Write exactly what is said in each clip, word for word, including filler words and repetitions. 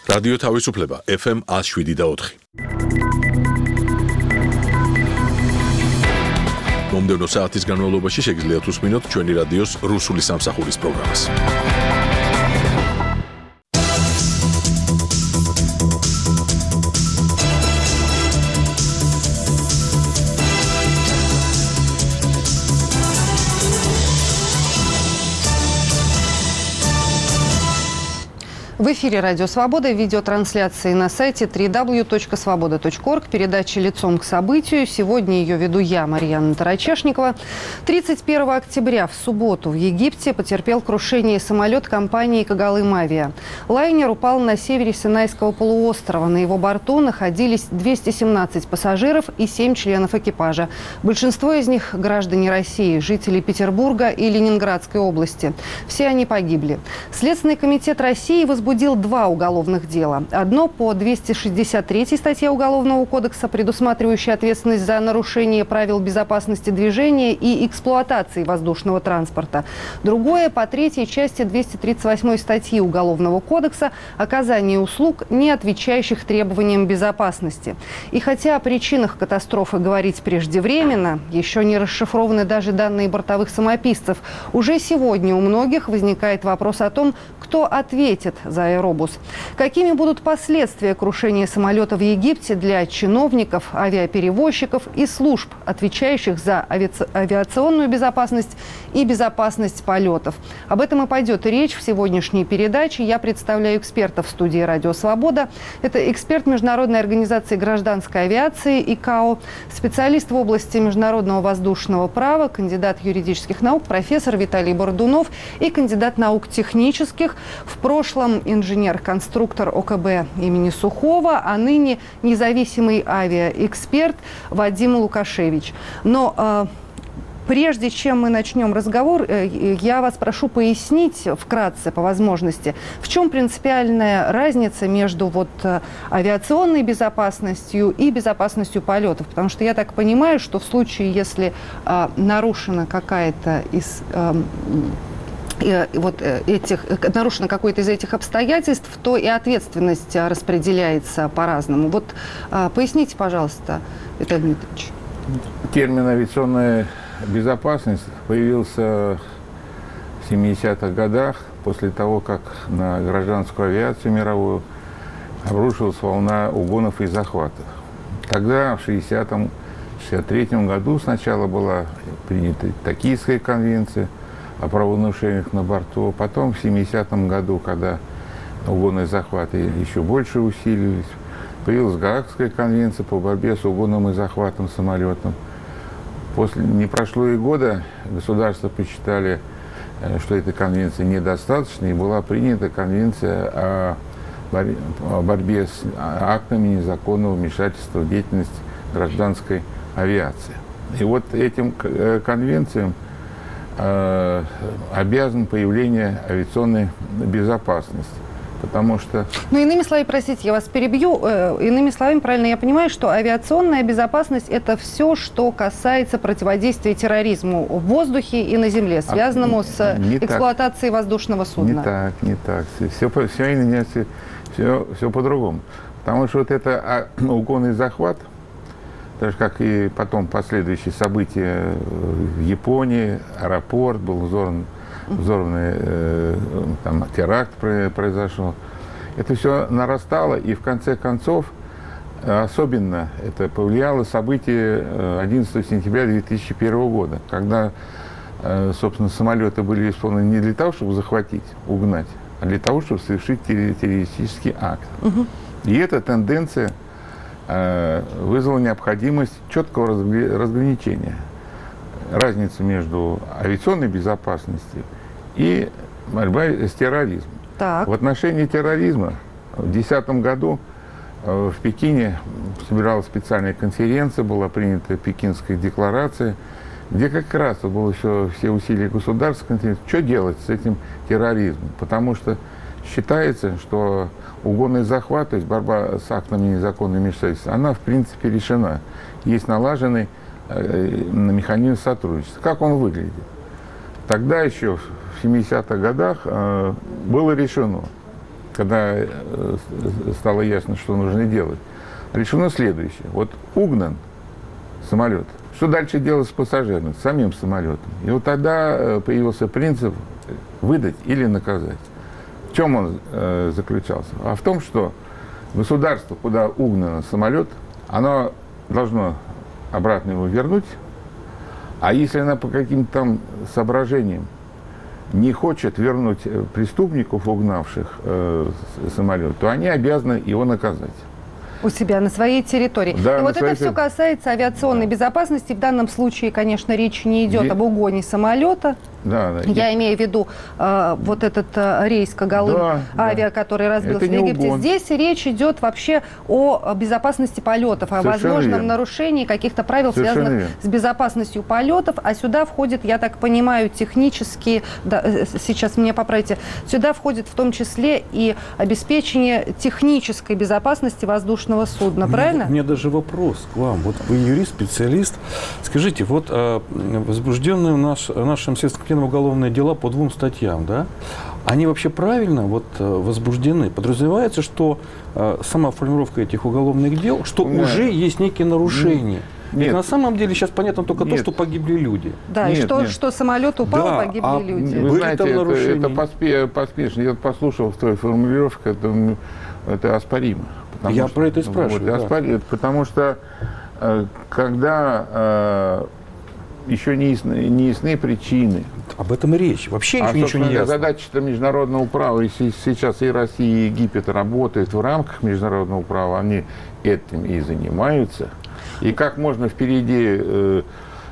რადიო თავისუფლება ეფ ემ one oh seven და four. მომდევნო საათის განმავლობაში შეგიძლიათ უსმინოთ ჩვენი რადიოს რუსული სამსახურის პროგრამას. В эфире «Радио Свобода», видеотрансляции на сайте дабл ю дабл ю дабл ю точка свобода точка орг, передача «Лицом к событию». Сегодня ее веду я, Марьяна Тарачешникова. тридцать первого октября в субботу в Египте потерпел крушение самолет компании «Когалым Авиа». Лайнер упал на севере Синайского полуострова. На его борту находились двести семнадцать пассажиров и семь членов экипажа. Большинство из них – граждане России, жители Петербурга и Ленинградской области. Все они погибли. Следственный комитет России возбудил Возбудил два уголовных дела. Одно по двести шестьдесят третьей статье Уголовного кодекса, предусматривающей ответственность за нарушение правил безопасности движения и эксплуатации воздушного транспорта. Другое по третьей части двести тридцать восьмой статьи Уголовного кодекса оказание услуг, не отвечающих требованиям безопасности. И хотя о причинах катастрофы говорить преждевременно, еще не расшифрованы даже данные бортовых самописцев, уже сегодня у многих возникает вопрос о том, кто ответит за аэробус. Какими будут последствия крушения самолета в Египте для чиновников, авиаперевозчиков и служб, отвечающих за авиа- авиационную безопасность и безопасность полетов? Об этом и пойдет речь в сегодняшней передаче. Я представляю экспертов в студии «Радио Свобода». Это эксперт Международной организации гражданской авиации ИКАО, специалист в области международного воздушного права, кандидат юридических наук, профессор Виталий Бородунов и кандидат наук технических, в прошлом инженер-конструктор О Ка Бэ имени Сухого, а ныне независимый авиаэксперт Вадим Лукашевич. Но э, прежде чем мы начнем разговор, э, я вас прошу пояснить вкратце, по возможности, в чем принципиальная разница между вот, э, авиационной безопасностью и безопасностью полетов. Потому что я так понимаю, что в случае, если э, нарушена какая-то из... Э, вот этих, нарушено какое-то из этих обстоятельств, то и ответственность распределяется по-разному. Вот поясните, пожалуйста, Виталий Дмитриевич. Термин «авиационная безопасность» появился в семидесятых годах, после того, как на гражданскую авиацию мировую обрушилась волна угонов и захватов. Тогда, в шестидесятом — шестьдесят третьем году, сначала была принята Токийская конвенция о правонарушениях на борту. Потом в семидесятом году, когда угоны и захваты еще больше усилились, появилась Гаагская конвенция по борьбе с угоном и захватом самолетом. После, не прошло и года, государства посчитали, что этой конвенции недостаточно, и была принята конвенция о, борь о борьбе с актами незаконного вмешательства в деятельность гражданской авиации. И вот этим конвенциям обязан появление авиационной безопасности, потому что... Ну, иными словами, простите, я вас перебью, иными словами, правильно я понимаю, что авиационная безопасность – это все, что касается противодействия терроризму в воздухе и на земле, связанному а, с не эксплуатацией так. воздушного судна? Не так, не так. Все, все, все, все, все по-другому. Потому что вот это угон и захват, так же, как и потом последующие события в Японии, аэропорт был взорван, взорванный э, там, теракт произошел. Это все нарастало, и в конце концов, особенно это повлияло событие одиннадцатого сентября две тысячи первого года, когда, э, собственно, самолеты были исполнены не для того, чтобы захватить, угнать, а для того, чтобы совершить террористический акт. Угу. И эта тенденция вызвала необходимость четкого разграничения. Разницы между авиационной безопасностью и борьбой с терроризмом. Так. В отношении терроризма в две тысячи десятом году в Пекине собиралась специальная конференция, была принята Пекинская декларация, где как раз было все, все усилия государства, что делать с этим терроризмом. Потому что считается, что угон и захват, то есть борьба с актами незаконного вмешательства, она в принципе решена. Есть налаженный э, механизм сотрудничества. Как он выглядит? Тогда еще в семидесятых годах э, было решено, когда стало ясно, что нужно делать, решено следующее. Вот угнан самолет. Что дальше делать с пассажиром, с самим самолетом? И вот тогда появился принцип выдать или наказать. В чем он э, заключался? А в том, что государство, куда угнан самолет, оно должно обратно его вернуть, а если она по каким-то там соображениям не хочет вернуть преступников, угнавших э, самолет, то они обязаны его наказать. У себя, на своей территории. Да, И вот это своей... все касается авиационной да. безопасности. В данном случае, конечно, речь не идет Де... об угоне самолета. Да, да. Я имею в виду э, вот этот э, рейс Когалым да, авиа, да. который разбился в Египте. Угон. Здесь речь идет вообще о безопасности полетов, о Совершенно возможном верно. нарушении каких-то правил, Совершенно связанных верно. с безопасностью полетов. А сюда входит, я так понимаю, технические, да, сейчас меня поправите, сюда входит в том числе и обеспечение технической безопасности воздушного судна, мне, правильно? У меня даже вопрос к вам. Вот вы юрист, специалист. Скажите, вот а, возбужденные в наш, нашим следствием уголовные дела по двум статьям, да, они вообще правильно вот, возбуждены? Подразумевается, что э, сама формулировка этих уголовных дел, что Нет. уже есть некие нарушения. Нет. Ведь на самом деле сейчас понятно только нет. то, что погибли люди. Да, нет, и что, что самолет упал, да, погибли а люди. Вы знаете, это, это поспе, поспешно. Я послушал в той формулировке, это, это оспоримо. Я что, про это и спрашиваю. Вот, да. оспоримо, потому что э, когда э, еще не ясны, не ясны причины. Об этом и речь. Вообще а, ничего не ясно. Задача международного права, и сейчас и Россия, и Египет работают в рамках международного права, они этим и занимаются. И как можно впереди э,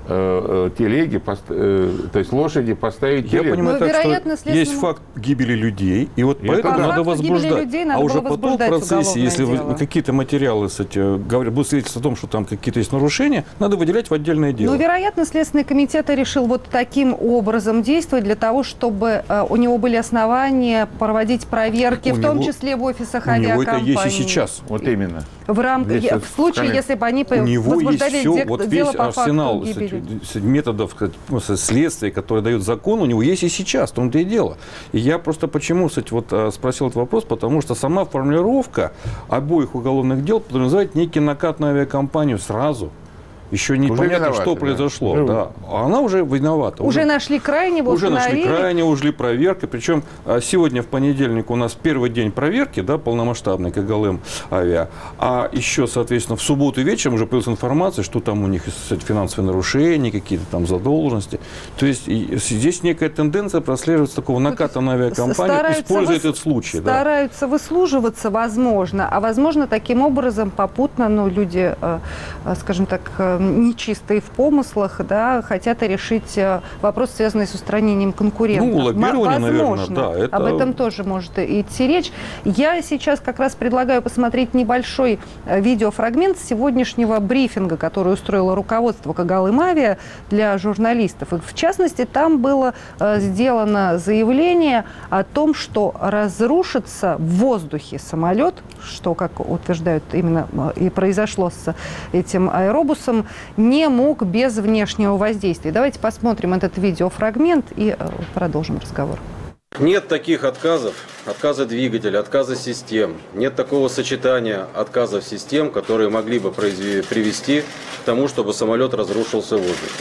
э, телеги, пост, э, то есть лошади поставить телегу. Я понимаю, так, что следственным... есть факт гибели людей, и вот и поэтому по надо возбуждать. Людей надо а уже потом в процессе, если вы, какие-то материалы кстати, говорят, будут свидетельствовать о том, что там какие-то есть нарушения, надо выделять в отдельное дело. Ну, вероятно, Следственный комитет решил вот таким образом действовать для того, чтобы э, у него были основания проводить проверки, у в него, том числе в офисах авиакомпаний. У него это есть и сейчас. Вот именно. В, рамках, в случае, если бы они у него возбуждали есть все, де- вот дело весь по арсенал факту гибели. методов следствия, которые дает закон, у него есть и сейчас, в том-то и дело. И я просто почему, кстати, вот спросил этот вопрос, потому что сама формулировка обоих уголовных дел подразумевает некий накат на авиакомпанию сразу. Еще не понятно, что да. произошло. Да. А она уже виновата. Уже, уже нашли крайнего, Уже нашли крайнего, ушли проверки. Причем сегодня в понедельник у нас первый день проверки, да, полномасштабной Когалым авиа. А еще, соответственно, в субботу вечером уже появилась информация, что там у них кстати, финансовые нарушения, какие-то там задолженности. То есть здесь некая тенденция прослеживается такого наката на авиакомпанию, используя этот случай. Стараются да. выслуживаться, возможно. А возможно, таким образом попутно, ну, люди, скажем так, нечистые в помыслах, да, хотят решить вопрос, связанный с устранением конкурентов. Ну, лоббирование, возможно, наверное, да. Это... Об этом тоже может идти речь. Я сейчас как раз предлагаю посмотреть небольшой видеофрагмент сегодняшнего брифинга, который устроило руководство Когалым авиа для журналистов. И в частности, там было сделано заявление о том, что разрушится в воздухе самолет, что, как утверждают, именно и произошло с этим аэробусом, не мог без внешнего воздействия. Давайте посмотрим этот видеофрагмент и продолжим разговор. Нет таких отказов, отказа двигателя, отказа систем. Нет такого сочетания отказов систем, которые могли бы привести к тому, чтобы самолет разрушился в воздухе.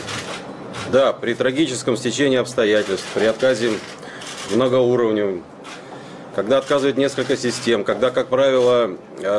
Да, при трагическом стечении обстоятельств, при отказе многоуровневом, когда отказывает несколько систем, когда, как правило,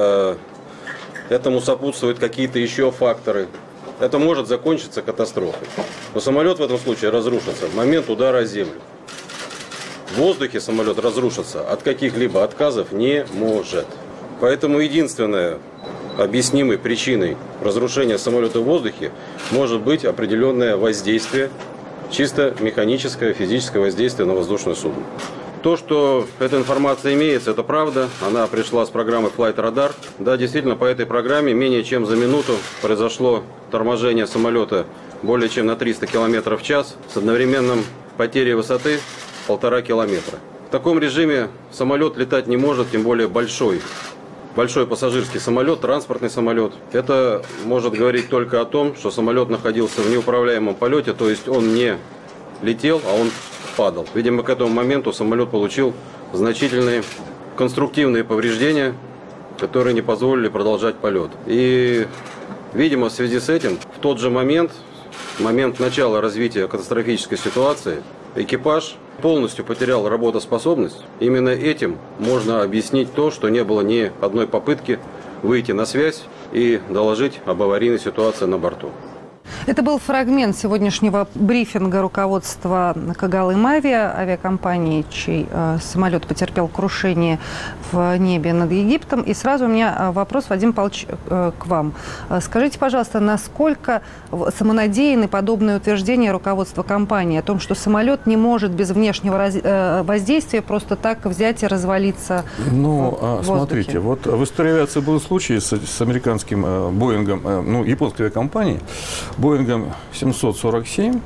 этому сопутствуют какие-то еще факторы, это может закончиться катастрофой. Но самолет в этом случае разрушится в момент удара о землю. В воздухе самолет разрушится от каких-либо отказов не может. Поэтому единственной объяснимой причиной разрушения самолета в воздухе может быть определенное воздействие, чисто механическое, физическое воздействие на воздушное судно. То, что эта информация имеется, это правда. Она пришла с программы Flight Radar. Да, действительно, по этой программе менее чем за минуту произошло торможение самолета более чем на триста километров в час с одновременным потерей высоты полтора километра. В таком режиме самолет летать не может, тем более большой. Большой пассажирский самолет, транспортный самолет. Это может говорить только о том, что самолет находился в неуправляемом полете, то есть он не летел, а он падал. Видимо, к этому моменту самолет получил значительные конструктивные повреждения, которые не позволили продолжать полет. И, видимо, в связи с этим, в тот же момент, в момент начала развития катастрофической ситуации, экипаж полностью потерял работоспособность. Именно этим можно объяснить то, что не было ни одной попытки выйти на связь и доложить об аварийной ситуации на борту. Это был фрагмент сегодняшнего брифинга руководства Когалым-Авиа, авиакомпании, чей э, самолет потерпел крушение в небе над Египтом. И сразу у меня вопрос, Вадим Павлович, э, к вам. Скажите, пожалуйста, насколько самонадеянны подобные утверждения руководства компании о том, что самолет не может без внешнего раз... э, воздействия просто так взять и развалиться ну, в воздухе? Смотрите, вот в истории авиации был случай с, с американским э, Боингом, э, ну, японской авиакомпанией, Боингом семьсот сорок семь,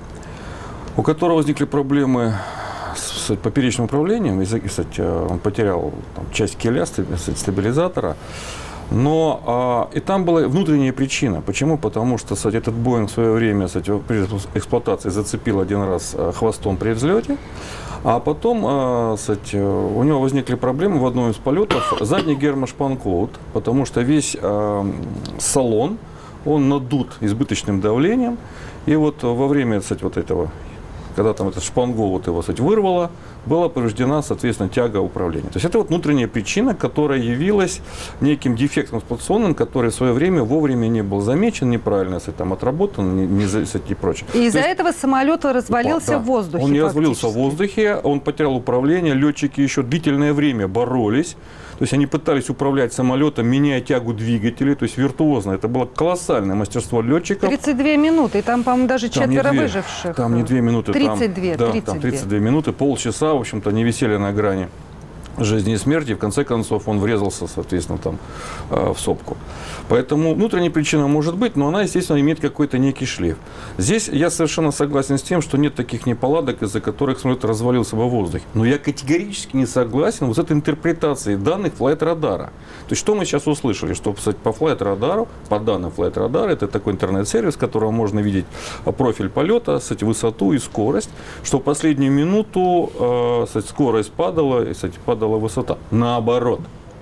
у которого возникли проблемы с, с поперечным управлением. И, кстати, он потерял там, часть киля, стабилизатора. Но а, и там была внутренняя причина. Почему? Потому что, кстати, этот Боинг в свое время, кстати, при эксплуатации зацепил один раз хвостом при взлете. А потом, а, кстати, у него возникли проблемы в одном из полетов. Задний гермошпанкоут, потому что весь а, салон, он надут избыточным давлением. И вот во время, кстати, вот этого, когда там этот шпангоут его, кстати, вырвало, была повреждена, соответственно, тяга управления. То есть это вот внутренняя причина, которая явилась неким дефектом эксплуатационным, который в свое время вовремя не был замечен, неправильно, кстати, там отработан, не, не, кстати, и прочее. И из-за этого самолет развалился да, в воздухе. Он не развалился в воздухе, он потерял управление, летчики еще длительное время боролись. То есть они пытались управлять самолетом, меняя тягу двигателей, то есть виртуозно. Это было колоссальное мастерство летчиков. тридцать две минуты, и там, по-моему, даже там четверо две, выживших. Там не две минуты. тридцать две, там, да, тридцать две. там тридцать две минуты, полчаса, в общем-то, они висели на грани жизни и смерти. В конце концов, он врезался, соответственно, там, в сопку. Поэтому внутренняя причина может быть, но она, естественно, имеет какой-то некий шлейф. Здесь я совершенно согласен с тем, что нет таких неполадок, из-за которых самолет развалился во воздухе. Но я категорически не согласен вот с этой интерпретацией данных флайт-радара. То есть, что мы сейчас услышали? Что, кстати, по флайт-радару, по данным флайт-радара, это такой интернет-сервис, с которого можно видеть профиль полета, кстати, высоту и скорость, что в последнюю минуту э, кстати, скорость падала, и, кстати, падала высота. Наоборот.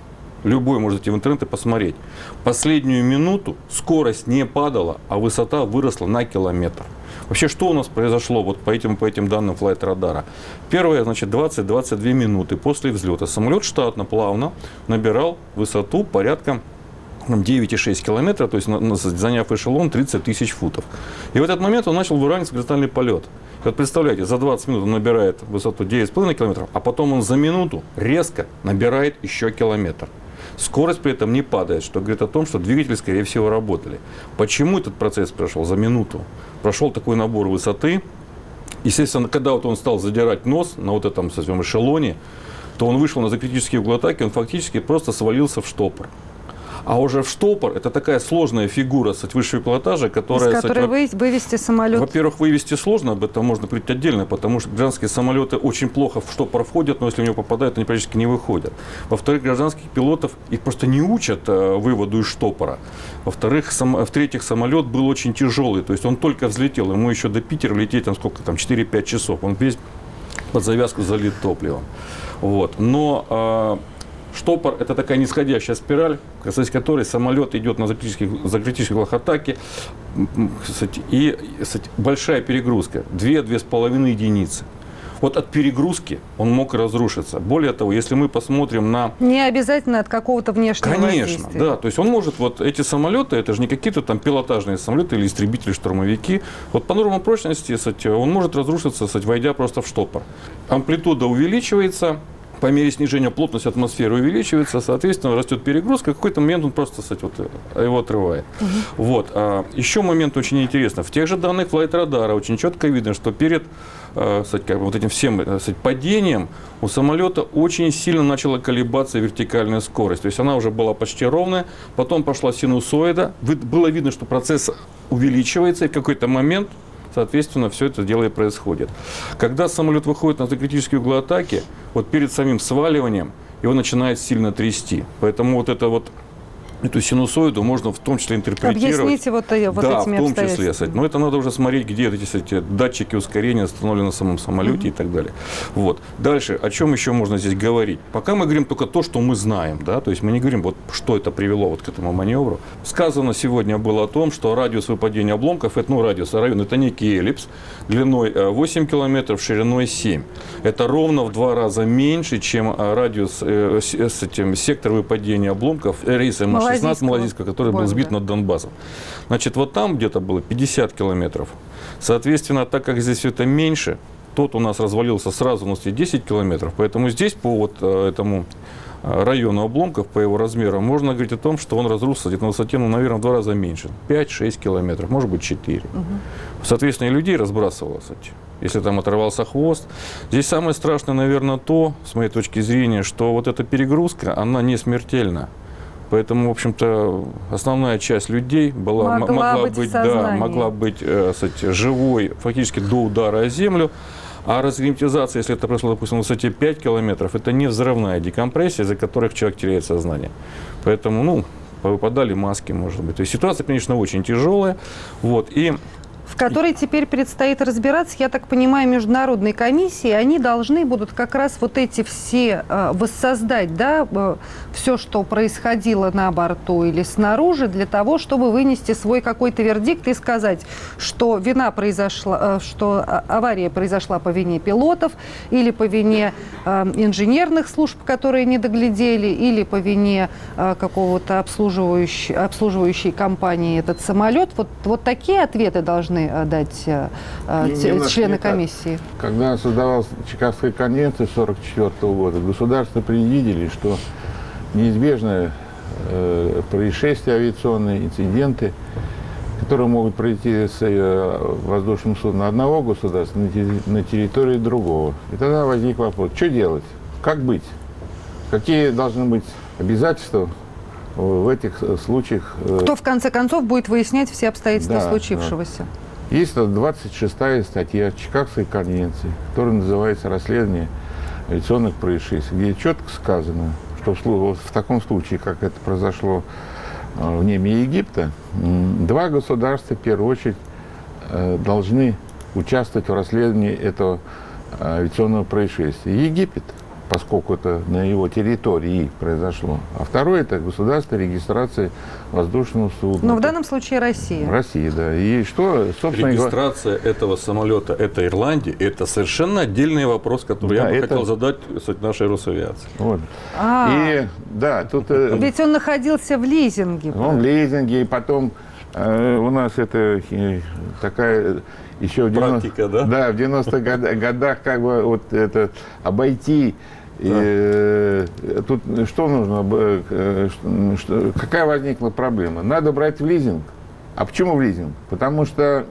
Любой может идти в интернет и посмотреть. Последнюю минуту скорость не падала, а высота выросла на километр. Вообще, что у нас произошло вот по этим, по этим данным флайт-радара? Первое, значит, двадцать-двадцать две минуты после взлета самолет штатно, плавно набирал высоту порядка девять целых шесть десятых километра, то есть заняв эшелон тридцать тысяч футов. И в этот момент он начал выравнивать горизонтальный полет. И вот представляете, за двадцать минут он набирает высоту девять целых пять десятых километров, а потом он за минуту резко набирает еще километр. Скорость при этом не падает, что говорит о том, что двигатели, скорее всего, работали. Почему этот процесс прошел за минуту? Прошел такой набор высоты. Естественно, когда вот он стал задирать нос на вот этом, скажем, эшелоне, то он вышел на закритические углы атаки, он фактически просто свалился в штопор. А уже в штопор это такая сложная фигура с высшего пилотажа, которая... Из которой кстати, вывести самолет... Во-первых, вывести сложно, об этом можно говорить отдельно, потому что гражданские самолеты очень плохо в штопор входят, но если в него попадают, они практически не выходят. Во-вторых, гражданских пилотов их просто не учат э, выводу из штопора. Во-вторых, сам, в-третьих, самолет был очень тяжелый, то есть он только взлетел, ему еще до Питера лететь там сколько там, четыре-пять часов, он весь под завязку залит топливом. Вот. Но... Э, Штопор – это такая нисходящая спираль, касаясь которой самолет идет на закритических, закритических углах атаки, и кстати, большая перегрузка – две-две с половиной единицы. Вот от перегрузки он мог разрушиться. Более того, если мы посмотрим на... Не обязательно от какого-то внешнего Конечно, воздействия. да. То есть он может, вот эти самолеты, это же не какие-то там пилотажные самолеты или истребители, штурмовики. Вот по нормам прочности, кстати, он может разрушиться, кстати, войдя просто в штопор. Амплитуда увеличивается. По мере снижения плотности атмосферы увеличивается, соответственно, растет перегрузка, в какой-то момент он просто, кстати, вот, его отрывает. Угу. Вот. А еще момент очень интересный. В тех же данных флайт-радара очень четко видно, что перед кстати, как бы вот этим всем кстати, падением у самолета очень сильно начала колебаться вертикальная скорость. То есть она уже была почти ровная, потом пошла синусоида. Было видно, что процесс увеличивается, и в какой-то момент... Соответственно, все это дело и происходит. Когда самолет выходит на закритические углы атаки, вот перед самим сваливанием его начинает сильно трясти. Поэтому вот это вот эту синусоиду можно в том числе интерпретировать. Объясните вот, вот да, этими в том числе. обстоятельствами. Но это надо уже смотреть, где эти, эти датчики ускорения установлены на самом самолете uh-huh. и так далее. Вот. Дальше, о чем еще можно здесь говорить? Пока мы говорим только то, что мы знаем. Да? То есть мы не говорим, вот, что это привело вот к этому маневру. Сказано сегодня было о том, что радиус выпадения обломков, это, ну, радиус, район, это некий эллипс длиной восемь километров, шириной семь. Это ровно в два раза меньше, чем радиус э, с, с этим, сектор выпадения обломков рейса эм шестнадцать Малазийского, который был сбит над Донбассом. Значит, вот там где-то было пятьдесят километров. Соответственно, так как здесь все это меньше, тот у нас развалился сразу на десять километров. Поэтому здесь по вот этому району обломков, по его размерам, можно говорить о том, что он разрушился где-то на высоте, ну, наверное, в два раза меньше. пять-шесть километров, может быть, четыре. Угу. Соответственно, и людей разбрасывалось. Если там оторвался хвост. Здесь самое страшное, наверное, то, с моей точки зрения, что вот эта перегрузка, она не смертельна. Поэтому, в общем-то, основная часть людей была, могла, могла быть, быть, да, могла быть э, кстати, живой фактически до удара о землю. А разгерметизация, если это произошло, допустим, на высоте пять километров, это не взрывная декомпрессия, из-за которых человек теряет сознание. Поэтому, ну, повыпадали маски, может быть. То есть ситуация, конечно, очень тяжелая. Вот, и... в которой теперь предстоит разбираться, я так понимаю, международной комиссии. Они должны будут как раз вот эти все э, воссоздать, да, э, все, что происходило на борту или снаружи, для того, чтобы вынести свой какой-то вердикт и сказать, что вина произошла, э, что авария произошла по вине пилотов или по вине э, инженерных служб, которые не доглядели, или по вине э, какого-то обслуживающей, обслуживающей компании этот самолет. Вот, вот такие ответы должны дать э, те, члены комиссии. Когда создавалась Чикагская конвенция сорок четвёртого года, государства предвидели, что неизбежны э, происшествия авиационные, инциденты, которые могут произойти с э, воздушным судном одного государства на, терри- на территории другого. И тогда возник вопрос, что делать, как быть, какие должны быть обязательства в этих случаях. Э, Кто в конце концов будет выяснять все обстоятельства да, случившегося? Да. Есть двадцать шестая статья Чикагской конвенции, которая называется «Расследование авиационных происшествий», где четко сказано, что в, в таком случае, как это произошло в небе Египта, два государства, в первую очередь, должны участвовать в расследовании этого авиационного происшествия. Египет, поскольку это на его территории произошло. А второе – это государство регистрации воздушного судна. Но в данном случае Россия. Россия, да. И что, собственно... Регистрация этого самолета, это Ирландия, это совершенно отдельный вопрос, который да, я бы это... хотел задать нашей Росавиации. Вот. А, и, да, тут... Ведь он находился в лизинге. Он в лизинге, и потом э, у нас это э, такая... Еще в практика, да? Да, в девяностых годах как бы вот это обойти. Да. И, тут что нужно? Что, какая возникла проблема? Надо брать в лизинг. А почему в лизинг? Потому что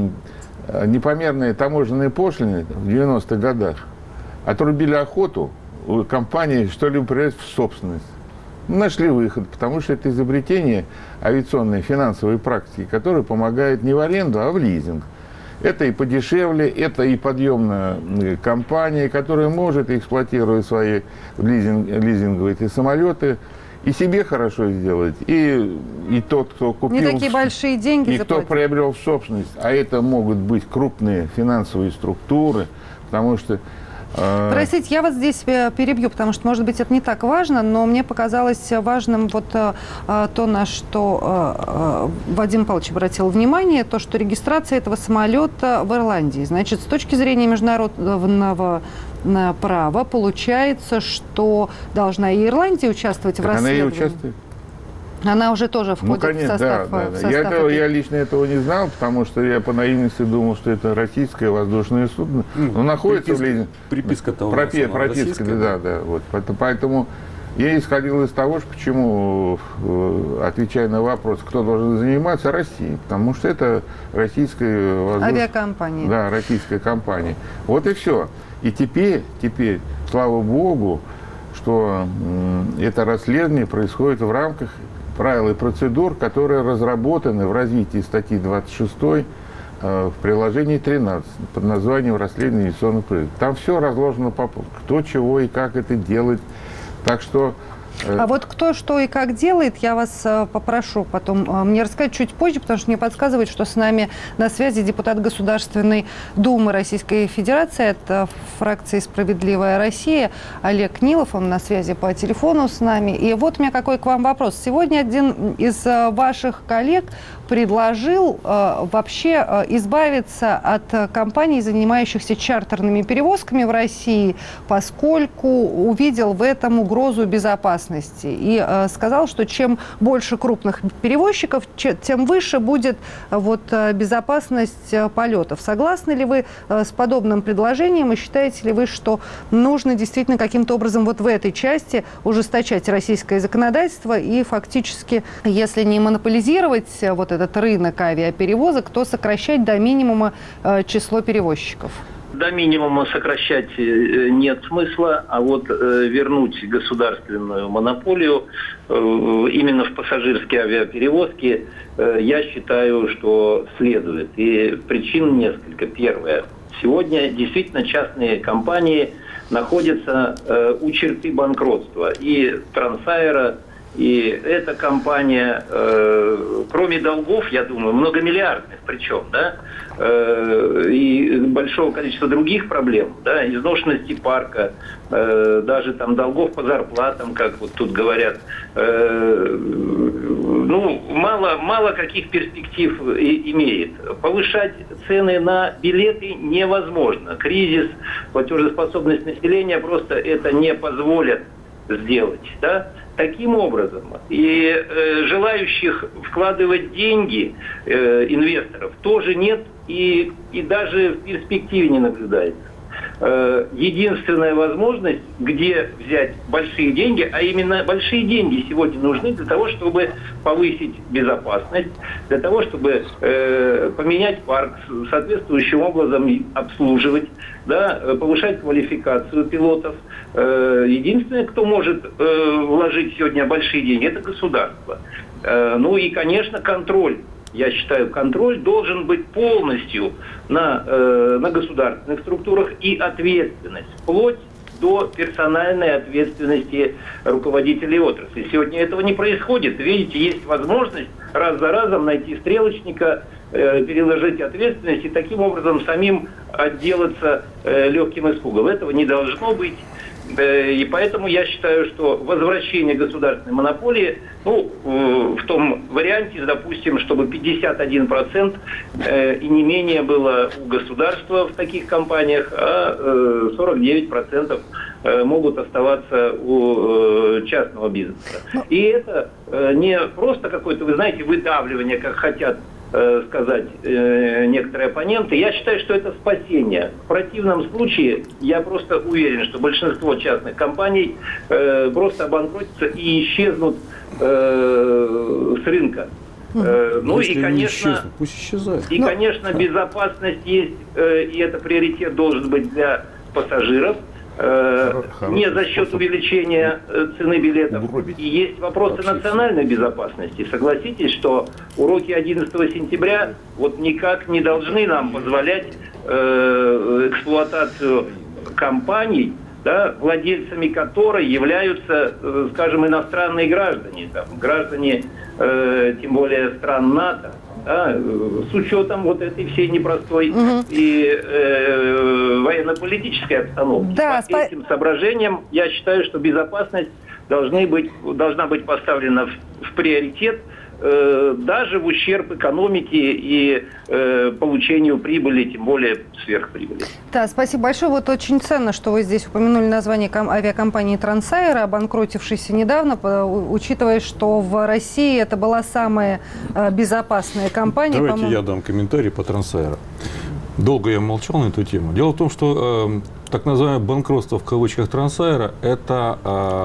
непомерные таможенные пошлины в девяностых годах отрубили охоту у компании что-либо принять в собственность. Нашли выход, потому что это изобретение авиационной финансовой практики, которое помогает не в аренду, а в лизинг. Это и подешевле, это и подъемная компания, которая может эксплуатировать свои лизинг, лизинговые эти самолеты, и себе хорошо сделать, и, и тот, кто купил... Не такие большие деньги и заплатить. Кто приобрел в собственность, а это могут быть крупные финансовые структуры, потому что... Э... Простите, я вас здесь перебью, потому что, может быть, это не так важно, но мне показалось важным вот э, то, на что э, Вадим Павлович обратил внимание, то, что регистрация этого самолета в Ирландии. Значит, с точки зрения международного права получается, что должна и Ирландия участвовать так в расследовании. Она и участвует. Она уже тоже входит ну, конечно, в состав, да, да, в да. состав Я, этого, этой... я лично этого не знал, потому что я по наивности думал, что это российское воздушное судно. Ну, но находится приписка, в приписка-то у Пропи, нас прописка, да, да. Вот. Поэтому я исходил из того, что почему, отвечая на вопрос, кто должен заниматься, Россия. Потому что это российская воздушная... авиакомпания. Да, российская компания. Вот и все. И теперь, теперь, слава богу, что это расследование происходит в рамках правил и процедур, которые разработаны в развитии статьи двадцать шестой э, в приложении тринадцать под названием «Расследование авиационных происшествий». Там все разложено по пунктам, кто, чего и как это делать. Так что А вот кто что и как делает, я вас попрошу потом мне рассказать чуть позже, потому что мне подсказывают, что с нами на связи депутат Государственной Думы Российской Федерации от фракции «Справедливая Россия» Олег Нилов. Он на связи по телефону с нами. И вот у меня какой к вам вопрос. Сегодня один из ваших коллег предложил э, вообще э, избавиться от э, компаний, занимающихся чартерными перевозками в России, поскольку увидел в этом угрозу безопасности. И э, сказал, что чем больше крупных перевозчиков, че, тем выше будет э, вот, э, безопасность э, полетов. Согласны ли вы э, с подобным предложением и считаете ли вы, что нужно действительно каким-то образом вот в этой части ужесточать российское законодательство и фактически, если не монополизировать э, вот этот рынок авиаперевозок, то сокращать до минимума э, число перевозчиков? До минимума сокращать нет смысла, а вот э, вернуть государственную монополию э, именно в пассажирские авиаперевозки, э, я считаю, что следует. И причин несколько. Первое. Сегодня действительно частные компании находятся э, у черты банкротства. И Трансаэро, и эта компания, э, кроме долгов, я думаю, многомиллиардных причем, да, э, и большого количества других проблем, да, изношенности парка, э, даже там долгов по зарплатам, как вот тут говорят, э, ну, мало, мало каких перспектив и, имеет. Повышать цены на билеты невозможно. Кризис, платежеспособность населения просто это не позволят сделать, да. Таким образом, и э, желающих вкладывать деньги э, инвесторов тоже нет и, и даже в перспективе не наблюдается. Э, единственная возможность, где взять большие деньги, а именно большие деньги сегодня нужны для того, чтобы повысить безопасность, для того, чтобы э, поменять парк, соответствующим образом обслуживать, да, повышать квалификацию пилотов. Единственное, кто может э, вложить сегодня большие деньги, это государство. Э, ну и, конечно, контроль. Я считаю, контроль должен быть полностью на, э, на государственных структурах и ответственность, вплоть до персональной ответственности руководителей отрасли. Сегодня этого не происходит. Видите, есть возможность раз за разом найти стрелочника, э, переложить ответственность и таким образом самим отделаться э, легким испугом. Этого не должно быть. И поэтому я считаю, что возвращение государственной монополии, ну, в том варианте, допустим, чтобы пятьдесят один процент и не менее было у государства в таких компаниях, а сорок девять процентов могут оставаться у частного бизнеса. И это не просто какое-то, вы знаете, выдавливание, как хотят сказать э, некоторые оппоненты. Я считаю, что это спасение. В противном случае я просто уверен, что большинство частных компаний э, просто обанкротятся и исчезнут э, с рынка. Э, ну и, конечно, пусть исчезают. И, конечно, безопасность есть, э, и это приоритет должен быть для пассажиров. Хороший не за счет увеличения цены билетов. И есть вопросы национальной безопасности. Согласитесь, что уроки одиннадцатого сентября вот никак не должны нам позволять э, эксплуатацию компаний, да, владельцами которой являются, э, скажем, иностранные граждане, там, граждане, э, тем более стран НАТО. Да, с учетом вот этой всей непростой угу. и э, военно-политической обстановки. Да, По спа... этим соображениям я считаю, что безопасность должны быть, должна быть поставлена в, в приоритет, э, даже в ущерб экономике и э, получению прибыли, тем более сверхприбыли. Да, спасибо большое. Вот очень ценно, что вы здесь упомянули название авиакомпании Трансаэро, обанкротившейся недавно, учитывая, что в России это была самая безопасная компания. Давайте по-моему... я дам комментарий по Трансаэро. Долго я молчал на эту тему. Дело в том, что э, так называемое банкротство в кавычках Трансаэро – это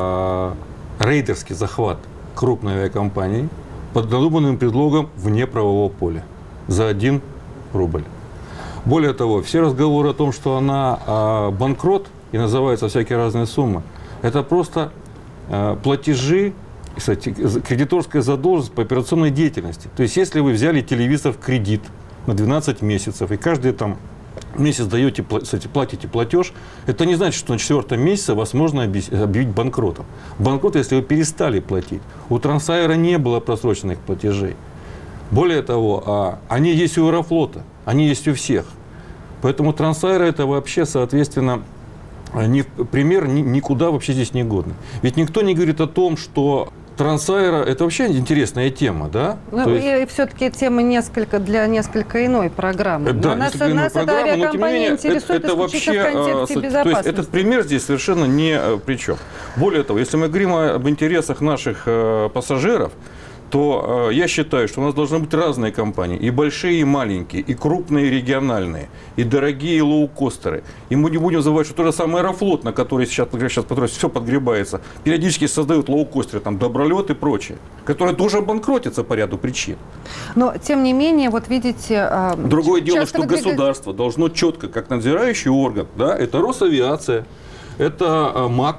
э, рейдерский захват крупной авиакомпании под надуманным предлогом вне правового поля за один рубль. Более того, все разговоры о том, что она э, банкрот и называются всякие разные суммы, это просто э, платежи, кстати, кредиторская задолженность по операционной деятельности. То есть, если вы взяли телевизор в кредит на двенадцать месяцев, и каждые там месяц даете, кстати, платите платеж, это не значит, что на четвертом месяце вас можно объявить банкротом. Банкрот, если вы перестали платить. У Трансаэро не было просроченных платежей. Более того, они есть у Аэрофлота, они есть у всех. Поэтому Трансаэро это вообще, соответственно, не, пример никуда вообще здесь не годный. Ведь никто не говорит о том, что Трансаэро – это вообще интересная тема, да? Ну, есть... и все-таки тема несколько для несколько иной программы. Да, нас несколько иной нас программы, эта авиакомпания но, тем не менее, интересует это, это исключительно вообще, в контексте безопасности. То есть этот пример здесь совершенно ни при чем. Более того, если мы говорим об интересах наших э, пассажиров, то э, я считаю, что у нас должны быть разные компании, и большие, и маленькие, и крупные, и региональные, и дорогие, и лоукостеры. И мы не будем забывать, что тот же самый Аэрофлот, на который сейчас, сейчас все подгребается, периодически создают лоукостеры, там, Добролет и прочее, которые тоже банкротятся по ряду причин. Но, тем не менее, вот видите... Э, Другое дело, что выдвигать... государство должно четко, как надзирающий орган, да, это Росавиация, это э, МАК,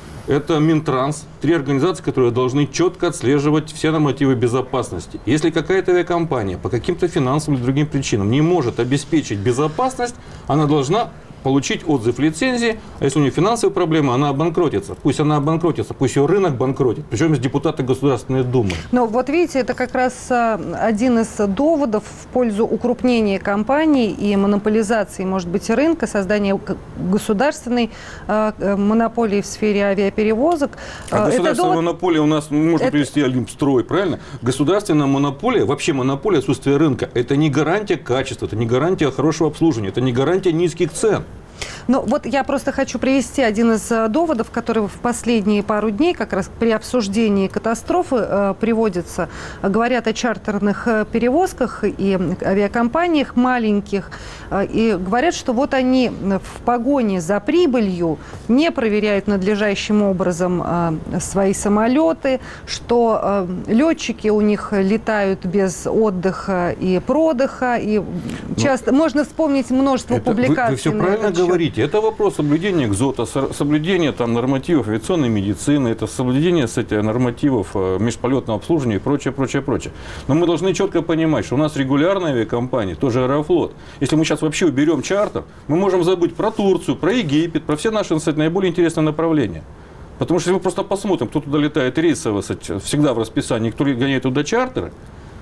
это Минтранс, три организации, которые должны четко отслеживать все нормативы безопасности. Если какая-то авиакомпания по каким-то финансовым или другим причинам не может обеспечить безопасность, она должна получить отзыв лицензии, а если у нее финансовые проблемы, она обанкротится. Пусть она обанкротится, пусть ее рынок банкротит, причем из депутаты Государственной Думы. Но вот видите, это как раз один из доводов в пользу укрупнения компаний и монополизации, может быть, рынка, создания государственной э, монополии в сфере авиаперевозок. А государственная довод... монополия у нас, можно это... привести Олимпстрой, правильно? Государственная монополия, вообще монополия, отсутствие рынка, это не гарантия качества, это не гарантия хорошего обслуживания, это не гарантия низких цен. Ну, вот я просто хочу привести один из доводов, который в последние пару дней, как раз при обсуждении катастрофы, э, приводится. Говорят о чартерных перевозках и авиакомпаниях маленьких. Э, и говорят, что вот они в погоне за прибылью не проверяют надлежащим образом э, свои самолеты, что э, летчики у них летают без отдыха и продыха. И часто, ну, можно вспомнить множество это, публикаций. Вы, вы все правильно говорите. Это вопрос соблюдения ГЗОТа, соблюдения там, нормативов авиационной медицины, это соблюдение кстати, нормативов межполетного обслуживания и прочее, прочее, прочее. Но мы должны четко понимать, что у нас регулярные авиакомпании, тоже Аэрофлот. Если мы сейчас вообще уберем чартер, мы можем забыть про Турцию, про Египет, про все наши кстати, наиболее интересные направления. Потому что если мы просто посмотрим, кто туда летает рейсово, кстати, всегда в расписании, кто гоняет туда чартеры,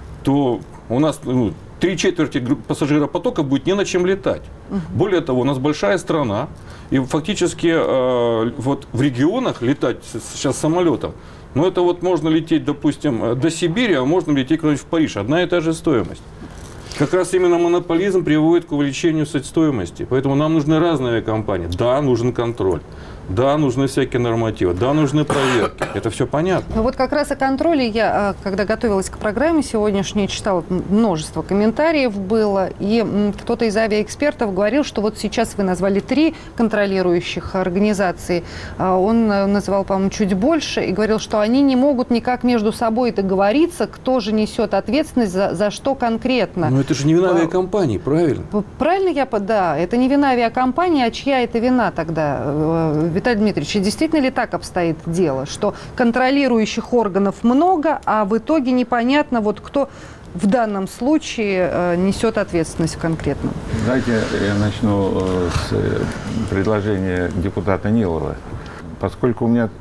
то у нас ну, три четверти пассажиропотока будет не на чем летать. Uh-huh. Более того, у нас большая страна, и фактически э, вот в регионах летать сейчас самолетом, ну это вот можно лететь, допустим, до Сибири, а можно лететь куда-нибудь в Париж. Одна и та же стоимость. Как раз именно монополизм приводит к увеличению стоимости. Поэтому нам нужны разные авиакомпании. Да, нужен контроль. Да, нужны всякие нормативы, да, нужны проверки. Это все понятно. Ну вот как раз о контроле я, когда готовилась к программе сегодняшней, читала множество комментариев было, и кто-то из авиаэкспертов говорил, что вот сейчас вы назвали три контролирующих организации, он называл, по-моему, чуть больше, и говорил, что они не могут никак между собой договориться, кто же несет ответственность за, за что конкретно. Но это же не вина авиакомпании, правильно? Правильно я, да, это не вина авиакомпании, а чья это вина тогда? Виталий Дмитриевич, действительно ли так обстоит дело, что контролирующих органов много, а в итоге непонятно, вот кто в данном случае э, несет ответственность конкретно? Знаете, я начну с предложения депутата Нилова. Поскольку у меня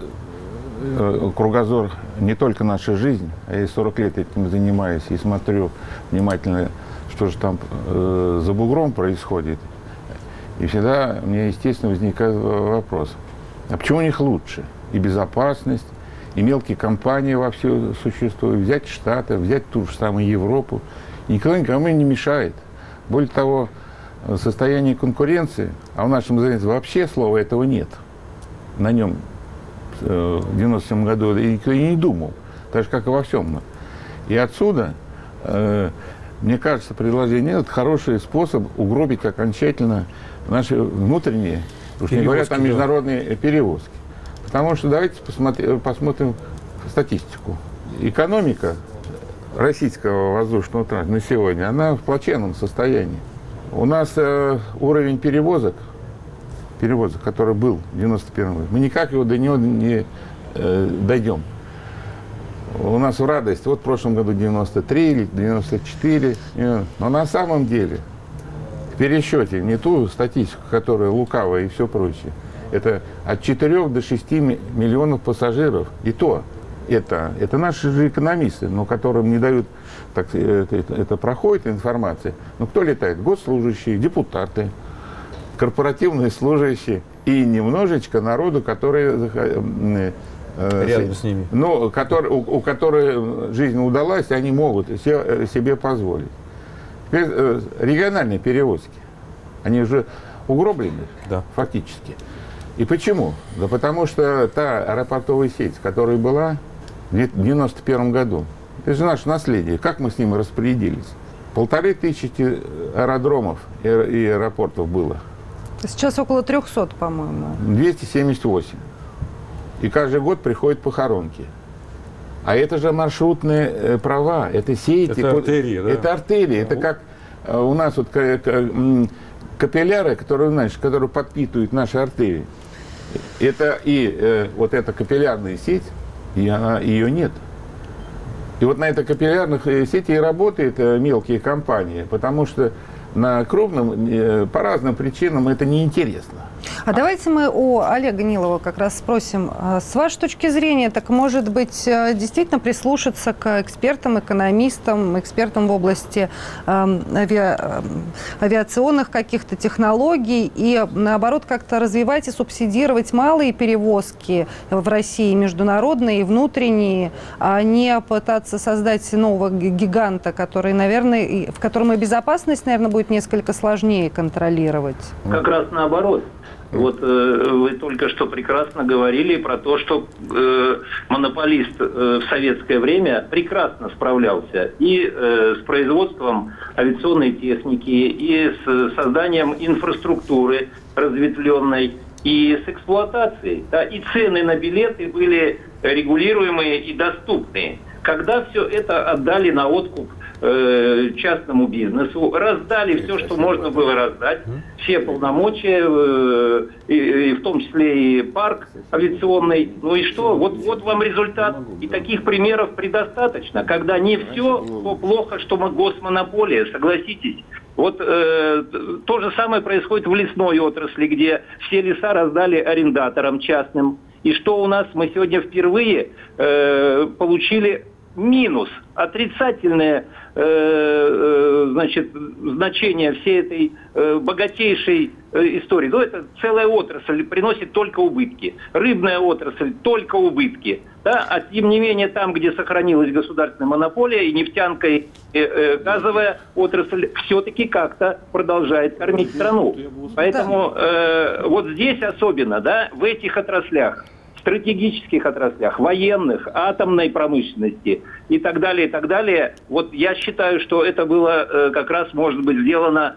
кругозор не только наша жизнь, а я сорок лет этим занимаюсь и смотрю внимательно, что же там э, за бугром происходит, и всегда мне, естественно, возникает вопрос, а почему у них лучше? И безопасность, и мелкие компании вовсю существуют. Взять Штаты, взять ту же самую Европу. И никто никому не мешает. Более того, состояние конкуренции, а в нашем занятии вообще слова этого нет. На нем в девяносто седьмом году никто и не думал. Так же, как и во всем. И отсюда, мне кажется, предложение – это хороший способ угробить окончательно наши внутренние, уж не говоря там международные да. перевозки. Потому что давайте посмотри, посмотрим статистику. Экономика российского воздушного транспорта на сегодня, она в плачевном состоянии. У нас э, уровень перевозок, перевозок, который был в девяносто первом году, мы никак его до него не э, дойдем. У нас в радость, вот в прошлом году девяносто три или девяносто четыре, но на самом деле в пересчете, не ту статистику, которая лукавая и все прочее, это от четырёх до шести миллионов пассажиров. И то, это, это наши же экономисты, но которым не дают, так, это, это, это проходит информация. Но кто летает? Госслужащие, депутаты, корпоративные служащие и немножечко народу, которые э, рядом с ними. Ну, который, у, у которых жизнь удалась, они могут се, себе позволить. Теперь, э, региональные перевозки, они уже угроблены, да, фактически. И почему? Да потому что та аэропортовая сеть, которая была в девяносто первом году, это же наше наследие. Как мы с ним распорядились? Полторы тысячи аэродромов и аэропортов было. Сейчас около трехсот, по-моему. двести семьдесят восемь. И каждый год приходят похоронки. А это же маршрутные э, права, это сети. Это артерии, да? Это артерии. Это как э, у нас вот э, э, капилляры, которые, знаешь, которые подпитывают наши артерии. Это и э, вот эта капиллярная сеть, и она, ее нет. И вот на этой капиллярных сети и работают э, мелкие компании, потому что на крупном э, по разным причинам это неинтересно. А давайте мы у Олега Нилова как раз спросим. С вашей точки зрения, так может быть действительно прислушаться к экспертам, экономистам, экспертам в области э, авиа, авиационных каких-то технологий и, наоборот, как-то развивать и субсидировать малые перевозки в России, международные и внутренние, а не пытаться создать нового гиганта, который, наверное, в котором и безопасность, наверное, будет несколько сложнее контролировать? Как раз наоборот. Вот э, вы только что прекрасно говорили про то, что э, монополист э, в советское время прекрасно справлялся и э, с производством авиационной техники, и с созданием инфраструктуры разветвленной, и с эксплуатацией. Да, и цены на билеты были регулируемые и доступные. Когда все это отдали на откуп частному бизнесу, раздали все, что можно было раздать, все полномочия, и, и в том числе и парк авиационный. Ну и что? Вот, вот вам результат. И таких примеров предостаточно, когда не все то плохо, что госмонополия, согласитесь. Вот э, то же самое происходит в лесной отрасли, где все леса раздали арендаторам частным. И что у нас? Мы сегодня впервые э, получили минус, отрицательное э, э, значит, значение всей этой э, богатейшей э, истории. Ну, это целая отрасль приносит только убытки. Рыбная отрасль только убытки. Да? А тем не менее, там, где сохранилась государственная монополия, и нефтянка, и э, э, газовая отрасль все-таки как-то продолжает кормить страну. Поэтому э, вот здесь особенно, да, в этих отраслях, стратегических отраслях, военных, атомной промышленности и так далее, и так далее. Вот я считаю, что это было э, как раз, может быть, сделано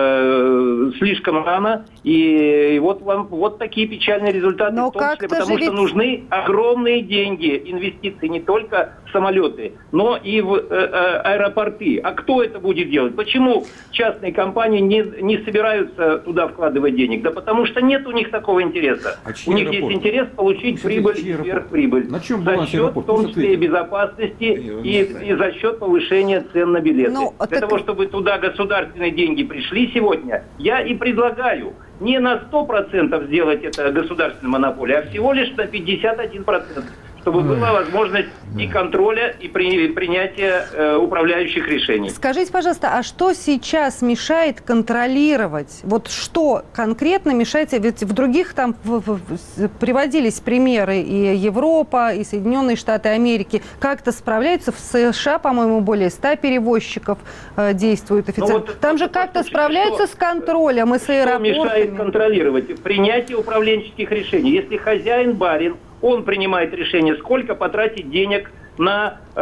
э, слишком рано. И, и вот вам вот такие печальные результаты, Но в том числе, потому ведь... что нужны огромные деньги, инвестиции не только в самолеты, но и в э, э, аэропорты. А кто это будет делать? Почему частные компании не, не собираются туда вкладывать денег? Да потому что нет у них такого интереса. А у них аэропорт? Есть интерес получить прибыль и сверхприбыль. На чем за счет, в том числе, и безопасности, и, и за счет повышения цен на билеты. Ну, Для так... того, чтобы туда государственные деньги пришли сегодня, я и предлагаю не на сто процентов сделать это государственной монополией, а всего лишь на пятьдесят один процент. Чтобы была возможность и контроля, и при, принятия э, управляющих решений. Скажите, пожалуйста, а что сейчас мешает контролировать? Вот что конкретно мешает? Ведь в других там в, в, приводились примеры и Европа, и Соединенные Штаты Америки. Как-то справляются. В США, по-моему, более ста перевозчиков э, действуют официально. Ну, вот, там же как-то справляются что, с контролем и с аэропортами. Что мешает контролировать? Принятие управленческих решений. Если хозяин, барин, он принимает решение, сколько потратить денег на э,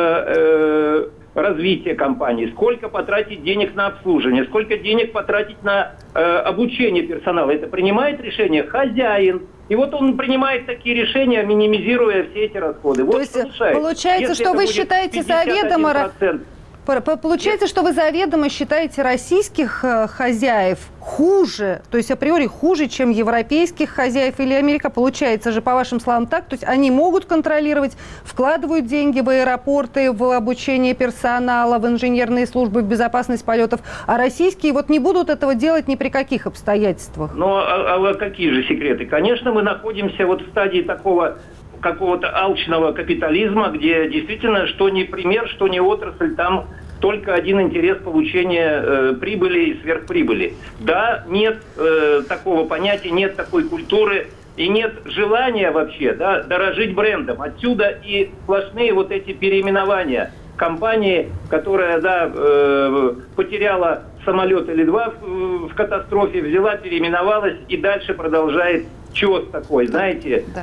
э, развитие компании, сколько потратить денег на обслуживание, сколько денег потратить на э, обучение персонала. Это принимает решение хозяин. И вот он принимает такие решения, минимизируя все эти расходы. То вот есть получается, Если что вы считаете заведомо... Получается, что вы заведомо считаете российских хозяев хуже, то есть априори хуже, чем европейских хозяев или Америка. Получается же, по вашим словам, так. То есть они могут контролировать, вкладывают деньги в аэропорты, в обучение персонала, в инженерные службы, в безопасность полетов, а российские вот не будут этого делать ни при каких обстоятельствах. Ну, а, а какие же секреты? Конечно, мы находимся вот в стадии такого какого-то алчного капитализма, где действительно что ни пример, что ни отрасль, там только один интерес получения э, прибыли и сверхприбыли. Да, нет э, такого понятия, нет такой культуры и нет желания вообще, да, дорожить брендом. Отсюда и сплошные вот эти переименования компании, которая, да, э, потеряла самолет или два в, в катастрофе, взяла, переименовалась и дальше продолжает чёс такой, знаете, да.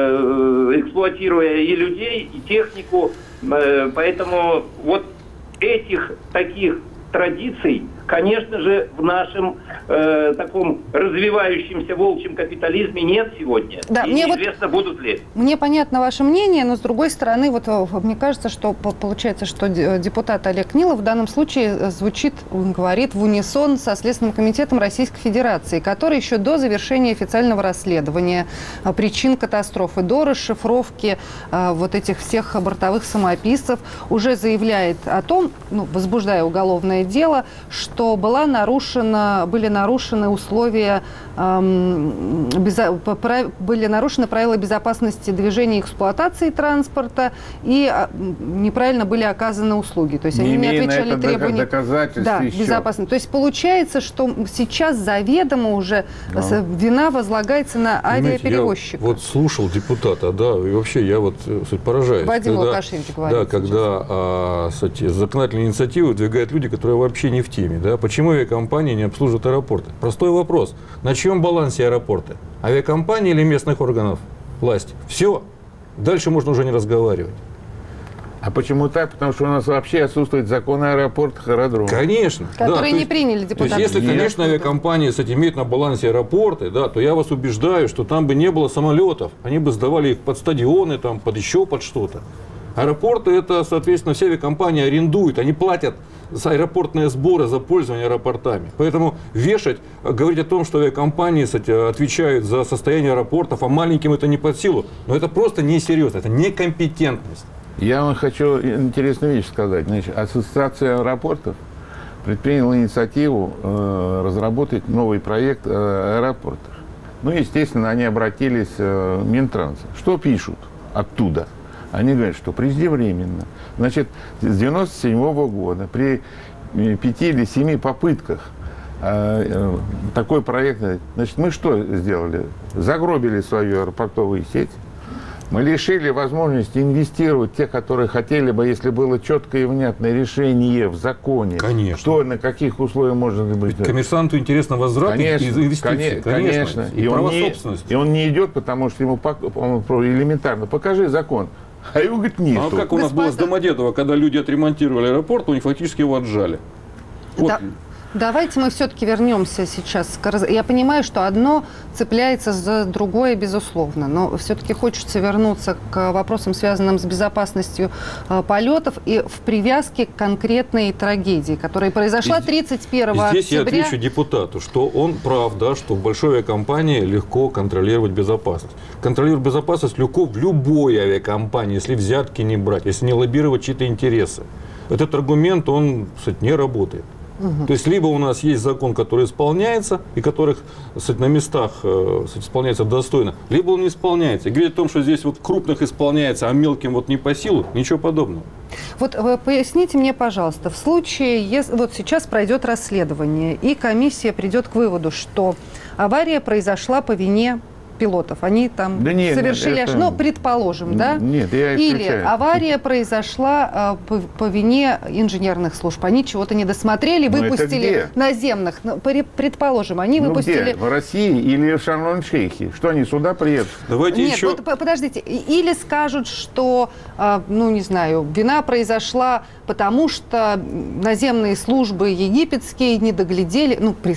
э, эксплуатируя и людей, и технику. Э, поэтому вот этих таких традиций, конечно же, в нашем э, таком развивающемся волчьем капитализме нет сегодня. Да, и мне неизвестно, вот, будут ли. Мне понятно ваше мнение, но с другой стороны, вот мне кажется, что получается, что депутат Олег Нилов в данном случае звучит, он говорит в унисон со Следственным комитетом Российской Федерации, который еще до завершения официального расследования причин катастрофы, до расшифровки э, вот этих всех бортовых самописцев уже заявляет о том, ну, возбуждая уголовное дело, что была нарушена, были нарушены условия, эм, безо, прав, были нарушены правила безопасности движения и эксплуатации транспорта, и э, неправильно были оказаны услуги. То есть не они не отвечали на это требованиям. Доказательств Да, еще. безопасности. То есть получается, что сейчас заведомо уже Да. вина возлагается на авиаперевозчика. Я вот слушал депутата, да, и вообще я вот кстати, поражаюсь. Вадим когда, Лукашевич говорит Да, когда а, кстати, законодательные инициативы выдвигают люди, которые вообще не в теме. Да? Почему авиакомпании не обслуживают аэропорты? Простой вопрос. На чьем балансе аэропорты? Авиакомпании или местных органов власти? Все. Дальше можно уже не разговаривать. А почему так? Потому что у нас вообще отсутствует закон о аэропортах и аэродромах. Конечно. Которые да, не то приняли есть, депутаты. То есть, если, Нет. конечно, авиакомпании, кстати, имеют на балансе аэропорты, да, то я вас убеждаю, что там бы не было самолетов. Они бы сдавали их под стадионы, там, под еще под что-то. Аэропорты, это, соответственно, все авиакомпании арендуют, они платят за аэропортные сборы, за пользование аэропортами. Поэтому вешать, говорить о том, что авиакомпании, кстати, отвечают за состояние аэропортов, а маленьким это не под силу, но это просто несерьезно, это некомпетентность. Я вам хочу интересную вещь сказать. Значит, Ассоциация аэропортов предприняла инициативу э, разработать новый проект э, аэропортов. Ну, естественно, они обратились э, в Минтранс. Что пишут оттуда? Они говорят, что преждевременно. Значит, с девяносто седьмого года при пяти или семи попытках э, э, такой проект, значит, мы что сделали? Загробили свою аэропортовую сеть. Мы лишили возможности инвестировать те, которые хотели бы, если было четкое и внятное решение в законе. Конечно. Что, на каких условиях можно быть. Коммерсанту интересно возврат Конечно, инвестиций. конечно. конечно. И, И, право он не, собственности. и он не идет, потому что ему пок- он элементарно. Покажи закон. А его, говорит, нету. А как у нас было с Домодедово, когда люди отремонтировали аэропорт, у них фактически его отжали. Вот. Да. Давайте мы все-таки вернемся сейчас. к раз- Я понимаю, что одно цепляется за другое, безусловно, но все-таки хочется вернуться к вопросам, связанным с безопасностью э, полетов и в привязке к конкретной трагедии, которая произошла тридцать первого И здесь октября. я отвечу депутату, что он прав, да, что в большой авиакомпании легко контролировать безопасность. Контролировать безопасность легко в любой авиакомпании, если взятки не брать, если не лоббировать чьи-то интересы. Этот аргумент, он, кстати, не работает. Угу. То есть, либо у нас есть закон, который исполняется, и которых, кстати, на местах кстати, исполняется достойно, либо он не исполняется. И говорить о том, что здесь вот крупных исполняется, а мелким вот не по силу, ничего подобного. Вот вы поясните мне, пожалуйста, в случае, если вот сейчас пройдет расследование, и комиссия придет к выводу, что авария произошла по вине пилотов, они там да нет, совершили это... ошибку, ну, предположим, да? Нет, я Или исключаю. авария произошла э, по, по вине инженерных служб, они чего-то не досмотрели, Но выпустили наземных, ну, предположим, они ну, выпустили... Где? В России или в Шарм-эль-Шейхе? Что, они сюда приедут? Давайте Нет, еще... вот подождите, или скажут, что, э, ну, не знаю, вина произошла потому, что наземные службы египетские не доглядели, ну, при,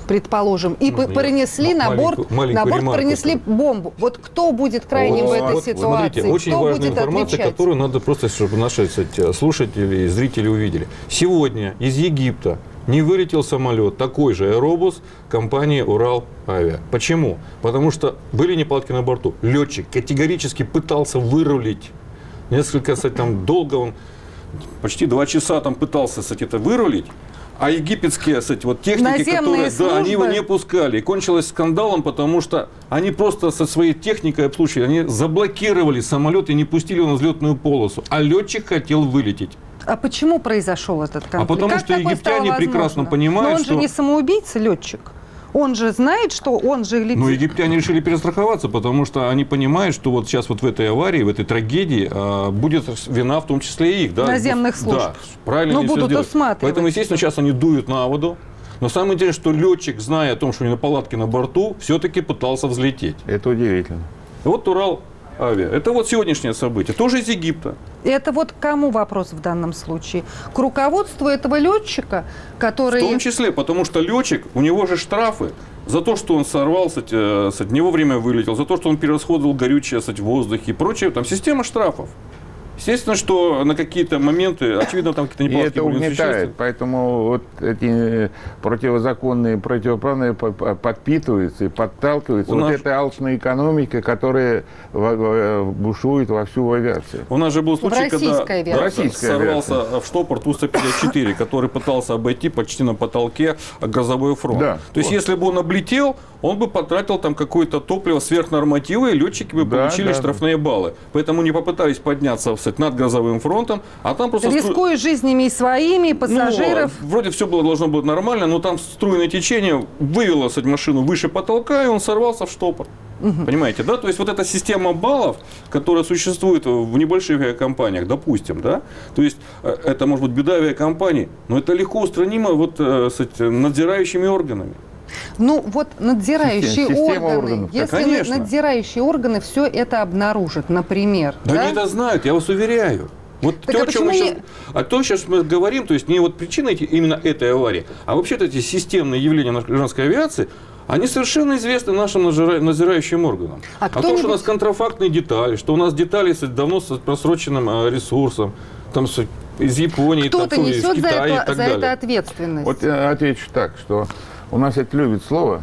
предположим, и Можно принесли я на борт, маленькую- маленькую на борт ремарку принесли только? бомбу. Вот кто будет крайним Вот, в этой вот, ситуации? Смотрите, очень кто важная будет информация, отвечать? которую надо просто, чтобы наши кстати, слушатели и зрители увидели. Сегодня из Египта не вылетел самолет, такой же аэробус компании «Урал Авиа». Почему? Потому что были неполадки на борту. Летчик категорически пытался вырулить. Несколько, кстати, там долго он, почти два часа там пытался, кстати, это вырулить. А египетские, кстати, вот техники, Наземные которые, да, они его службы. не пускали. И кончилось скандалом, потому что они просто со своей техникой обслуживали, они заблокировали самолет и не пустили его на взлетную полосу. А летчик хотел вылететь. А почему произошел этот конфликт? А потому Как что такое египтяне стало прекрасно возможно? понимают, Но он что- же не самоубийца, летчик. Он же знает, что он же летит. Но египтяне решили перестраховаться, потому что они понимают, что вот сейчас вот в этой аварии, в этой трагедии а, будет вина в том числе и их. Да, Наземных служб. Да, правильно Ну, они всё будут сделали. усматривать. Поэтому, естественно, сейчас они дуют на воду. Но самое интересное, что летчик, зная о том, что у него наполадки на борту, все-таки пытался взлететь. Это удивительно. И вот Урал Авиа. Это вот сегодняшнее событие. Тоже из Египта. Это вот к кому вопрос в данном случае? К руководству этого летчика, который... В том числе, потому что летчик, у него же штрафы за то, что он сорвался, э, кстати, не вовремя вылетел, за то, что он перерасходовал горючее, кстати, в воздухе и прочее. Там система штрафов. Естественно, что на какие-то моменты, очевидно, там какие-то И неполадки это были угнетает. существенные. Поэтому вот эти противозаконные, противоправные по- по- подпитываются и подталкиваются. У Вот нас- эта алчная экономика, которая во- во- бушует во всю авиацию. У нас же был случай, когда российской авиации. да, Российская сорвался в штопор Ту сто пятьдесят четыре, который пытался обойти почти на потолке грозовой фронт. Да, То есть, вот. если бы он облетел, он бы потратил там какое-то топливо сверхнормативы, и летчики бы Да, получили да. штрафные баллы. Поэтому не попытались подняться, кстати, над грозовым фронтом, а там просто... стру- Рискуя жизнями и своими, и пассажиров. Ну, вроде все было, должно быть нормально, но там струйное течение вывело, кстати, машину выше потолка, и он сорвался в штопор. Понимаете, да? То есть вот эта система баллов, которая существует в небольших авиакомпаниях, допустим, да? То есть э, это может быть беда авиакомпании, но это легко устранимо вот, э, кстати, надзирающими органами. Ну, вот надзирающие Система органы, органов, если на- конечно. надзирающие органы все это обнаружат, например, Да, да? они это знают, я вас уверяю. Вот Так то, а о чем мы почему сейчас, не- а то, сейчас мы говорим, то есть не вот причина эти- именно этой аварии, а вообще-то эти системные явления нашей гражданской авиации, они совершенно известны нашим надзира- надзирающим органам. А О том, что у кто-нибудь- нас контрафактные детали, что у нас детали с- давно с просроченным а, ресурсом, там, с- из Японии, Кто-то там, из несет за, Китая и это, так за далее. это ответственность. Вот я отвечу так, что у нас это любит слово,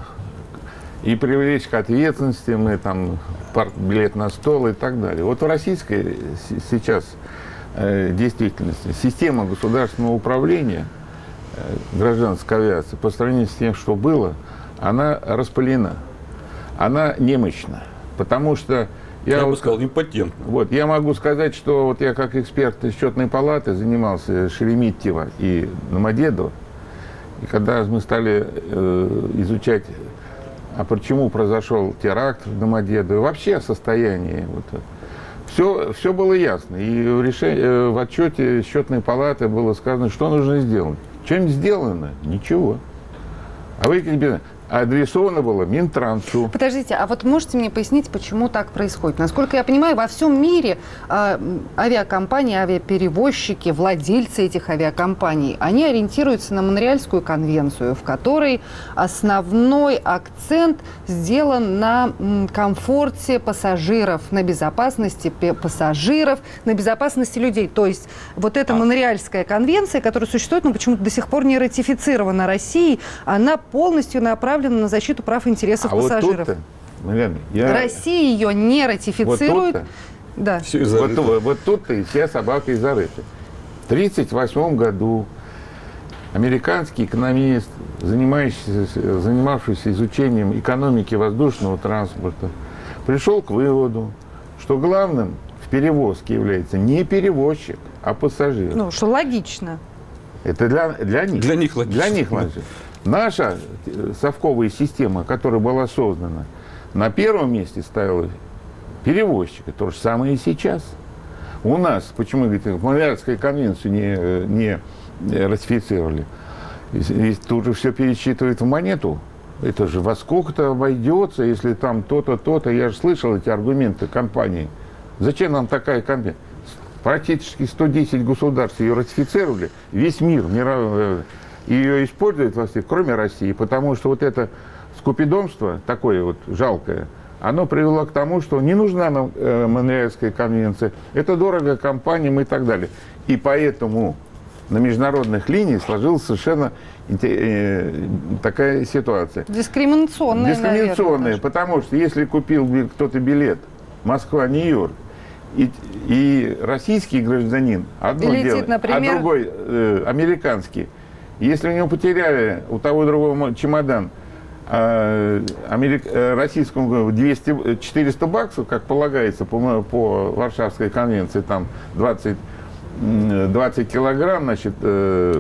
и привлечь к ответственности, мы там пар- билет на стол и так далее. Вот в российской с- сейчас э, действительности система государственного управления э, гражданской авиации по сравнению с тем, что было, она распылена, она немощна, потому что Я, я, бы вот- сказал, импотентно. вот, я могу сказать, что вот я как эксперт из счетной палаты занимался Шереметьево и Домодедово. И когда мы стали э, изучать, а почему произошел теракт в Домодедово, вообще состояние, вот, все, все было ясно. И в, решении, э, в отчете счетной палаты было сказано, что нужно сделать. Что-нибудь сделано? Ничего. А вы как адресовано было Минтрансу. Подождите, а вот можете мне пояснить, почему так происходит? Насколько я понимаю, во всем мире э, авиакомпании, авиаперевозчики, владельцы этих авиакомпаний, они ориентируются на Монреальскую конвенцию, в которой основной акцент сделан на м, комфорте пассажиров, на безопасности пе- пассажиров, на безопасности людей. То есть вот эта Монреальская конвенция, которая существует, но почему-то до сих пор не ратифицирована Россией, она полностью направлена на защиту прав и интересов А вот пассажиров. тут-то, Марьяна, я... Россия ее не вот ратифицирует. тут-то, Да. Все из вот, тут- вот тут-то и вся собака и зарыта. В тысяча девятьсот тридцать восьмом году американский экономист, занимающийся, занимавшийся изучением экономики воздушного транспорта, пришел к выводу, что главным в перевозке является не перевозчик, а пассажир. Ну, что логично. Это для, для них. Для них логично. Для них логично. Наша э, совковая система, которая была создана, на первом месте ставила перевозчика. То же самое и сейчас. У нас, почему, говорит, Монреальскую конвенцию не, не ратифицировали, и, и тут же все пересчитывают в монету. Это же во сколько-то обойдется, если там то-то, то-то. Я же слышал эти аргументы компании. Зачем нам такая конвенция? Практически сто десять государств ее ратифицировали. Весь мир, мировой, и ее используют во всех, кроме России, потому что вот это скупидомство, такое вот жалкое, оно привело к тому, что не нужна нам э, Монреальская конвенция, это дорого компаниям и так далее. И поэтому на международных линиях сложилась совершенно э, такая ситуация. Дискриминационная, Дискриминационная, наверное, потому что если купил кто-то билет Москва-Нью-Йорк, и, и российский гражданин одно летит, дело, например... а другой э, американский. Если у него потеряли, у того другого чемодан, э, америк, э, российскому двести-четыреста баксов, как полагается по, по Варшавской конвенции, там двадцать, двадцать килограмм, значит, э,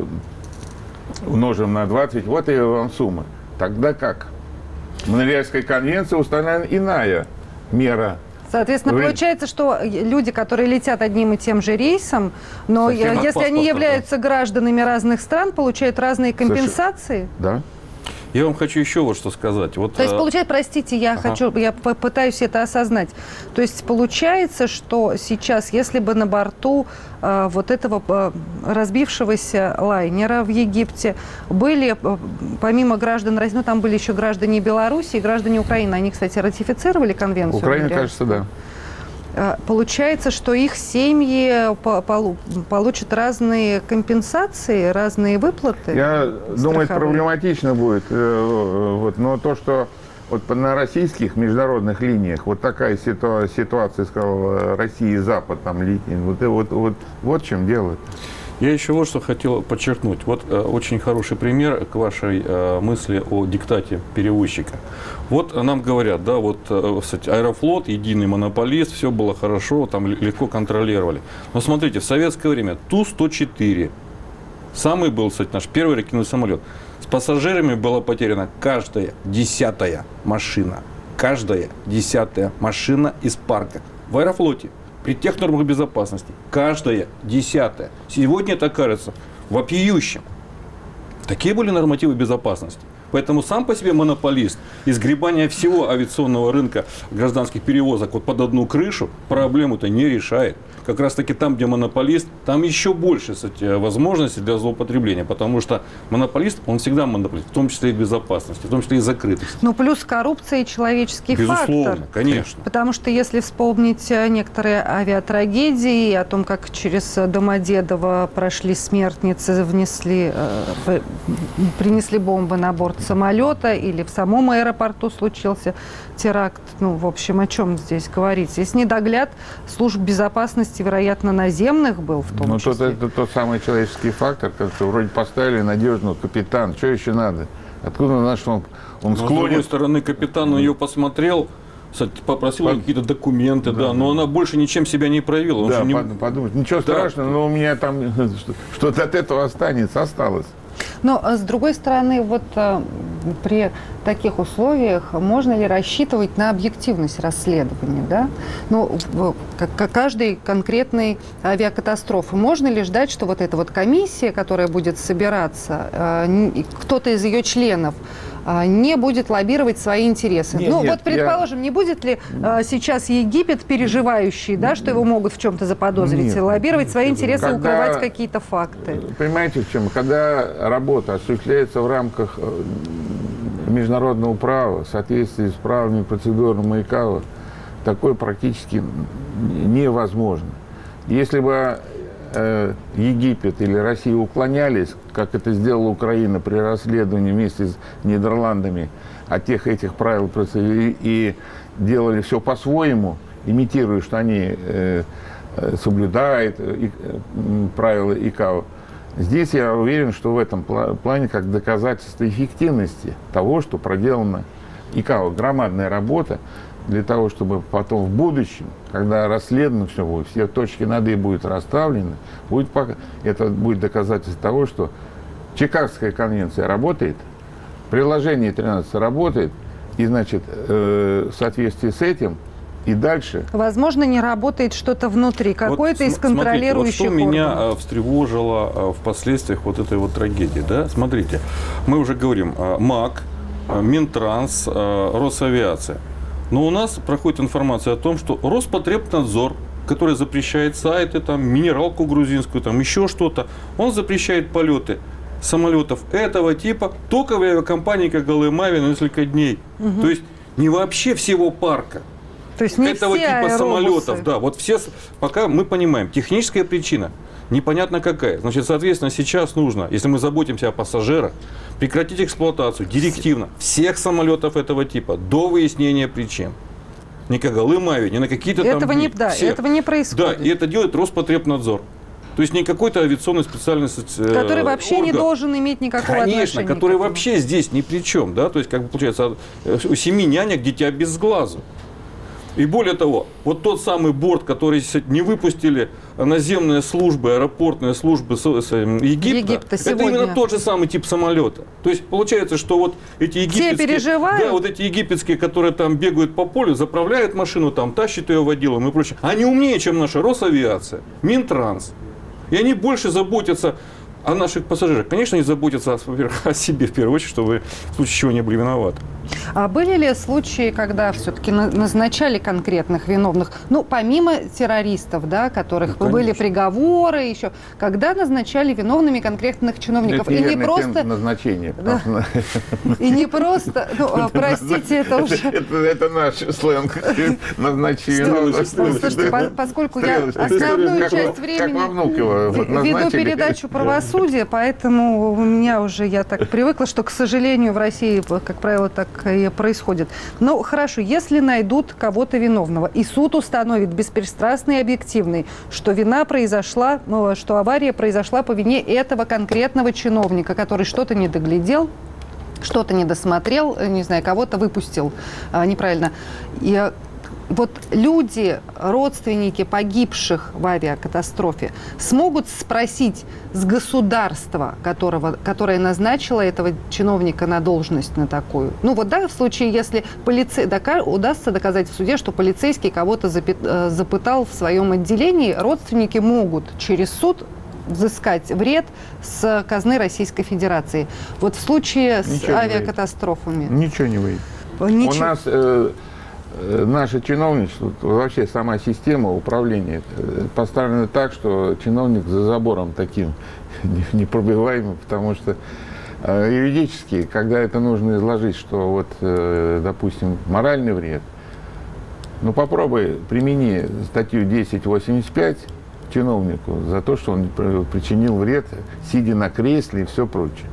умножим на двадцать, вот и вам сумма. Тогда как? В Монреальской конвенции установлена иная мера. Соответственно, Вы... получается, что люди, которые летят одним и тем же рейсом, но Совсем если они паспорта, являются да. гражданами разных стран, получают разные компенсации? Да. Я вам хочу еще вот что сказать. Вот, То есть, э, получается, простите, я ага. хочу, я попытаюсь это осознать. То есть, получается, что сейчас, если бы на борту э, вот этого э, разбившегося лайнера в Египте были, э, помимо граждан России, ну, там были еще граждане Беларуси и граждане Украины, они, кстати, ратифицировали конвенцию? Украина, Монреаль? кажется, да. Получается, что их семьи получат разные компенсации, разные выплаты? Я думаю, это страховые? проблематично будет. Вот. Но то, что вот на российских международных линиях вот такая ситуа- ситуация, сказал, Россия и Запад, там, вот, вот, вот, вот в чем дело. Я еще вот что хотел подчеркнуть. Вот э, очень хороший пример к вашей э, мысли о диктате перевозчика. Вот нам говорят, да, вот э, кстати, Аэрофлот, единый монополист, все было хорошо, там легко контролировали. Но смотрите, в советское время Ту сто четыре, самый был, кстати, наш первый реактивный самолет. С пассажирами была потеряна каждая десятая машина. Каждая десятая машина из парка. В Аэрофлоте. При тех нормах безопасности. Каждая десятая. Сегодня это кажется вопиющим. Такие были нормативы безопасности. Поэтому сам по себе монополист, изгребание всего авиационного рынка гражданских перевозок вот под одну крышу проблему-то не решает. Как раз таки там, где монополист, там еще больше, кстати, возможностей для злоупотребления. Потому что монополист, он всегда монополист, в том числе и в безопасности, в том числе и закрытости. Ну, плюс коррупция и человеческий Безусловно, фактор. конечно. Потому что если вспомнить некоторые авиатрагедии, о том, как через Домодедово прошли смертницы, внесли, э, принесли бомбы на борт самолета, или в самом аэропорту случился теракт, ну, в общем, о чем здесь говорить? Здесь недогляд служб безопасности, вероятно, наземных был в том Ну, числе. это, это тот самый человеческий фактор, который вроде поставили надежного капитана. Что еще надо? Откуда он, что он, он Но, с склонен? другой стороны, капитан на ее посмотрел, кстати, попросил Под... какие-то документы, да, да, но она больше ничем себя не проявила. Он да, же не... под, подумать. Ничего да. страшного, но у меня там что-то от этого останется, осталось. Но, с другой стороны, вот э, при таких условиях можно ли рассчитывать на объективность расследования, да? Ну, в, как, каждой конкретной авиакатастрофы. Можно ли ждать, что вот эта вот комиссия, которая будет собираться, э, кто-то из ее членов не будет лоббировать свои интересы? Нет, ну, нет, вот, предположим, я... не будет ли э, сейчас Египет, переживающий, да, что его могут в чем-то заподозрить, нет, лоббировать свои интересы, когда, укрывать какие-то факты? Понимаете, в чем? Когда работа осуществляется в рамках международного права, в соответствии с правилами процедурами ИКАО, такое практически невозможно. Если бы э, Египет или Россия уклонялись, как это сделала Украина при расследовании вместе с Нидерландами от тех этих правил и, и делали все по-своему, имитируя, что они э, соблюдают и, э, правила ИКАО, здесь я уверен, что в этом плане как доказательство эффективности того, что проделано ИКАО. Громадная работа для того, чтобы потом в будущем, когда расследовано все будет, все точки над «и» будут расставлены, будет, это будет доказательство того, что Чикагская конвенция работает, приложение тринадцать работает, и, значит, э, в соответствии с этим и дальше. Возможно, не работает что-то внутри, какой-то вот, из контролирующих смотрите, вот что органов. меня встревожило в последствиях вот этой вот трагедии, да? Смотрите, мы уже говорим, МАК, Минтранс, Росавиация. Но у нас проходит информация о том, что Роспотребнадзор, который запрещает сайты, там, минералку грузинскую, там, еще что-то, он запрещает полеты самолетов этого типа только в авиакомпании «Когалым Авиа» на несколько дней. Угу. То есть не вообще всего парка. То есть не этого все типа аэробусы. Самолетов. Да, вот все, пока мы понимаем, техническая причина непонятно какая. Значит, соответственно, сейчас нужно, если мы заботимся о пассажирах, прекратить эксплуатацию директивно всех самолетов этого типа до выяснения причин. Не «Когалым Авиа», не на какие-то там... Этого не, да, этого не происходит. Да, и это делает Роспотребнадзор. То есть не какой-то авиационный специальный э, который вообще орган. Не должен иметь никакого Конечно, отношения. Конечно, который вообще здесь ни при чем. Да? То есть, как бы получается, у семи нянек дитя без глазу. И более того, вот тот самый борт, который не выпустили наземные службы, аэропортные службы с, с, Египта, Египта это именно тот же самый тип самолета. То есть получается, что вот эти египетские, Те переживают? Да, вот эти египетские, которые там бегают по полю, заправляют машину, там тащат ее водилом и прочее, они умнее, чем наша Росавиация, Минтранс. И они больше заботятся о наших пассажирах. Конечно, они заботятся, во-первых, о себе в первую очередь, чтобы в случае чего не были виноваты. А были ли случаи, когда все-таки назначали конкретных виновных, ну, помимо террористов, да, которых ну, были приговоры еще, когда назначали виновными конкретных чиновников? Это и не просто назначение. Да. И не просто, ну, простите, это уже... Это наш сленг. Назначение. Слушайте, поскольку я основную часть времени веду передачу «Правосудие», поэтому у меня уже, я так привыкла, что, к сожалению, в России, как правило, так и происходит. Ну, хорошо, если найдут кого-то виновного, и суд установит беспристрастный и объективный, что вина произошла, ну, что авария произошла по вине этого конкретного чиновника, который что-то не доглядел, что-то не досмотрел, не знаю, кого-то выпустил а, неправильно. И вот люди, родственники погибших в авиакатастрофе, смогут спросить с государства, которого, которое назначило этого чиновника на должность на такую. Ну вот да, в случае, если полице... дока... удастся доказать в суде, что полицейский кого-то запи... запытал в своем отделении, родственники могут через суд взыскать вред с казны Российской Федерации. Вот в случае с Ничего авиакатастрофами. Ничего не выйдет. Ничего. У нас... Э... Наше чиновничество, вообще сама система управления поставлена так, что чиновник за забором таким непробиваемым, потому что юридически, когда это нужно изложить, что вот, допустим, моральный вред, ну попробуй примени статью десять восемьдесят пять чиновнику за то, что он причинил вред, сидя на кресле и все прочее.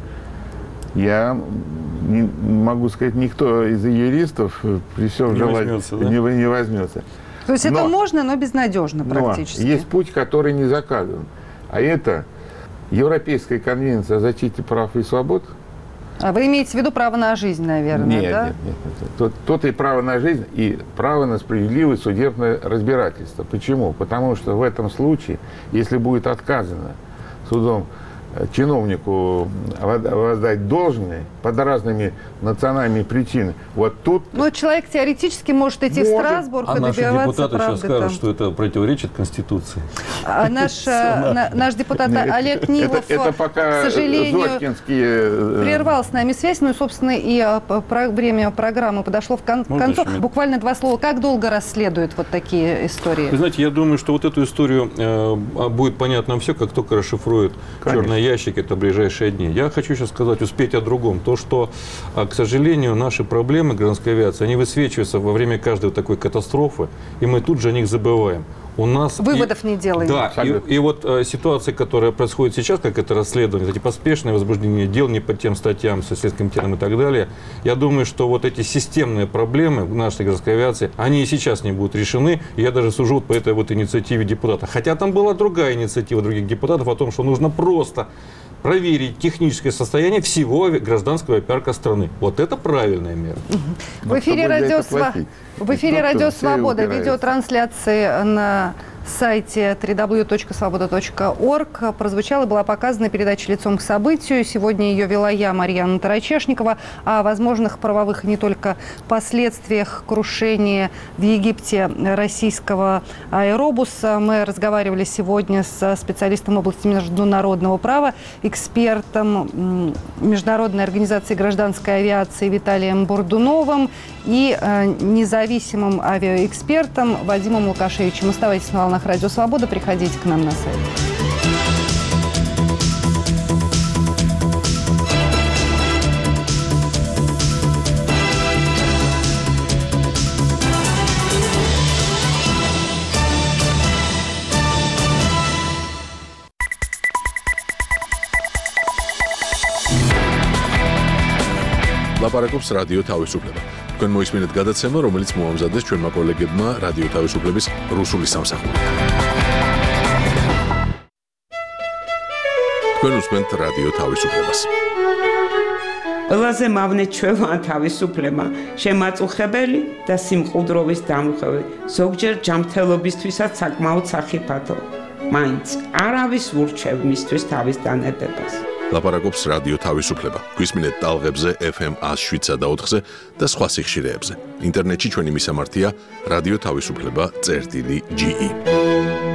Я не могу сказать, никто из юристов при всем желании да? не, не возьмется. То есть но, это можно, но безнадежно практически. Есть путь, который не заказан. А это Европейская конвенция о защите прав и свобод. А вы имеете в виду право на жизнь, наверное, нет, да? Нет, нет, нет. Тут, тут и право на жизнь, и право на справедливое судебное разбирательство. Почему? Потому что в этом случае, если будет отказано судом чиновнику воздать должное под разными национальными причинами. Вот тут... Ну, человек теоретически может идти может. в Страсбург а и добиваться наши депутаты правды. сейчас скажут, там. что это противоречит Конституции. А наш, на, наш депутат Олег Нилов, это, это пока к сожалению, Зорькинские... прервал с нами связь. Ну и, собственно, и время программы подошло к кон- концу. Буквально два слова. Как долго расследуют вот такие истории? Вы знаете, я думаю, что вот эту историю э, будет понятно все, как только расшифруют черные ящики, это ближайшие дни. Я хочу сейчас сказать, успеть о другом. То, что, к сожалению, наши проблемы гражданской авиации, они высвечиваются во время каждой такой катастрофы, и мы тут же о них забываем. У нас Выводов и, не делаем. Да, и, и вот э, ситуация, которая происходит сейчас, как это расследование, эти поспешные возбуждения дел не по тем статьям, со следственным комитетом и так далее, я думаю, что вот эти системные проблемы в нашей гражданской авиации, они и сейчас не будут решены, и я даже сужу по этой вот инициативе депутата. Хотя там была другая инициатива других депутатов о том, что нужно просто проверить техническое состояние всего гражданского авиапарка страны. Вот это правильная мера. В эфире радио, Сва... в эфире радио «Свобода». Видеотрансляции на сайте дабл ю дабл ю дабл ю точка свобода точка орг прозвучала и была показана передача «Лицом к событию». Сегодня ее вела я, Марьяна Тарачешникова. О возможных правовых и не только последствиях крушения в Египте российского аэробуса мы разговаривали сегодня с специалистом в области международного права, экспертом Международной организации гражданской авиации Виталием Бурдуновым и независимым авиаэкспертом Вадимом Лукашевичем. Оставайтесь на волнах Радио Свобода, приходите к нам на сайт. ლაპარაკობს რადიო თავისუფლება. თქვენ მოისმინეთ გადაცემა, რომელიც მოამზადეს ჩვენმა კოლეგებმა რადიო თავისუფლების რუსული სამსახურიდან. თქვენ უსმენთ რადიო თავისუფლებას. ყველაზე მავნე ჩვევა თავისუფლება, შემაწუხებელი და სიმყუდროვის დამხევი, ზოგჯერ ჯანმრთელობისთვისაც საკმაოდ სახიფათო. მაინც არავის ურჩევ მისთვის თავის დანებებას. ლაპარაკობს რადიო თავისუფლება. გვისმინეთ ტალღებზე ეფ ემ ათს შვიდსა და ოთხზე და სხვა სიხშირეებზე. ინტერნეტში ჩვენი მისამართია რადიო თავისუფლება წერტილი ჯი ი.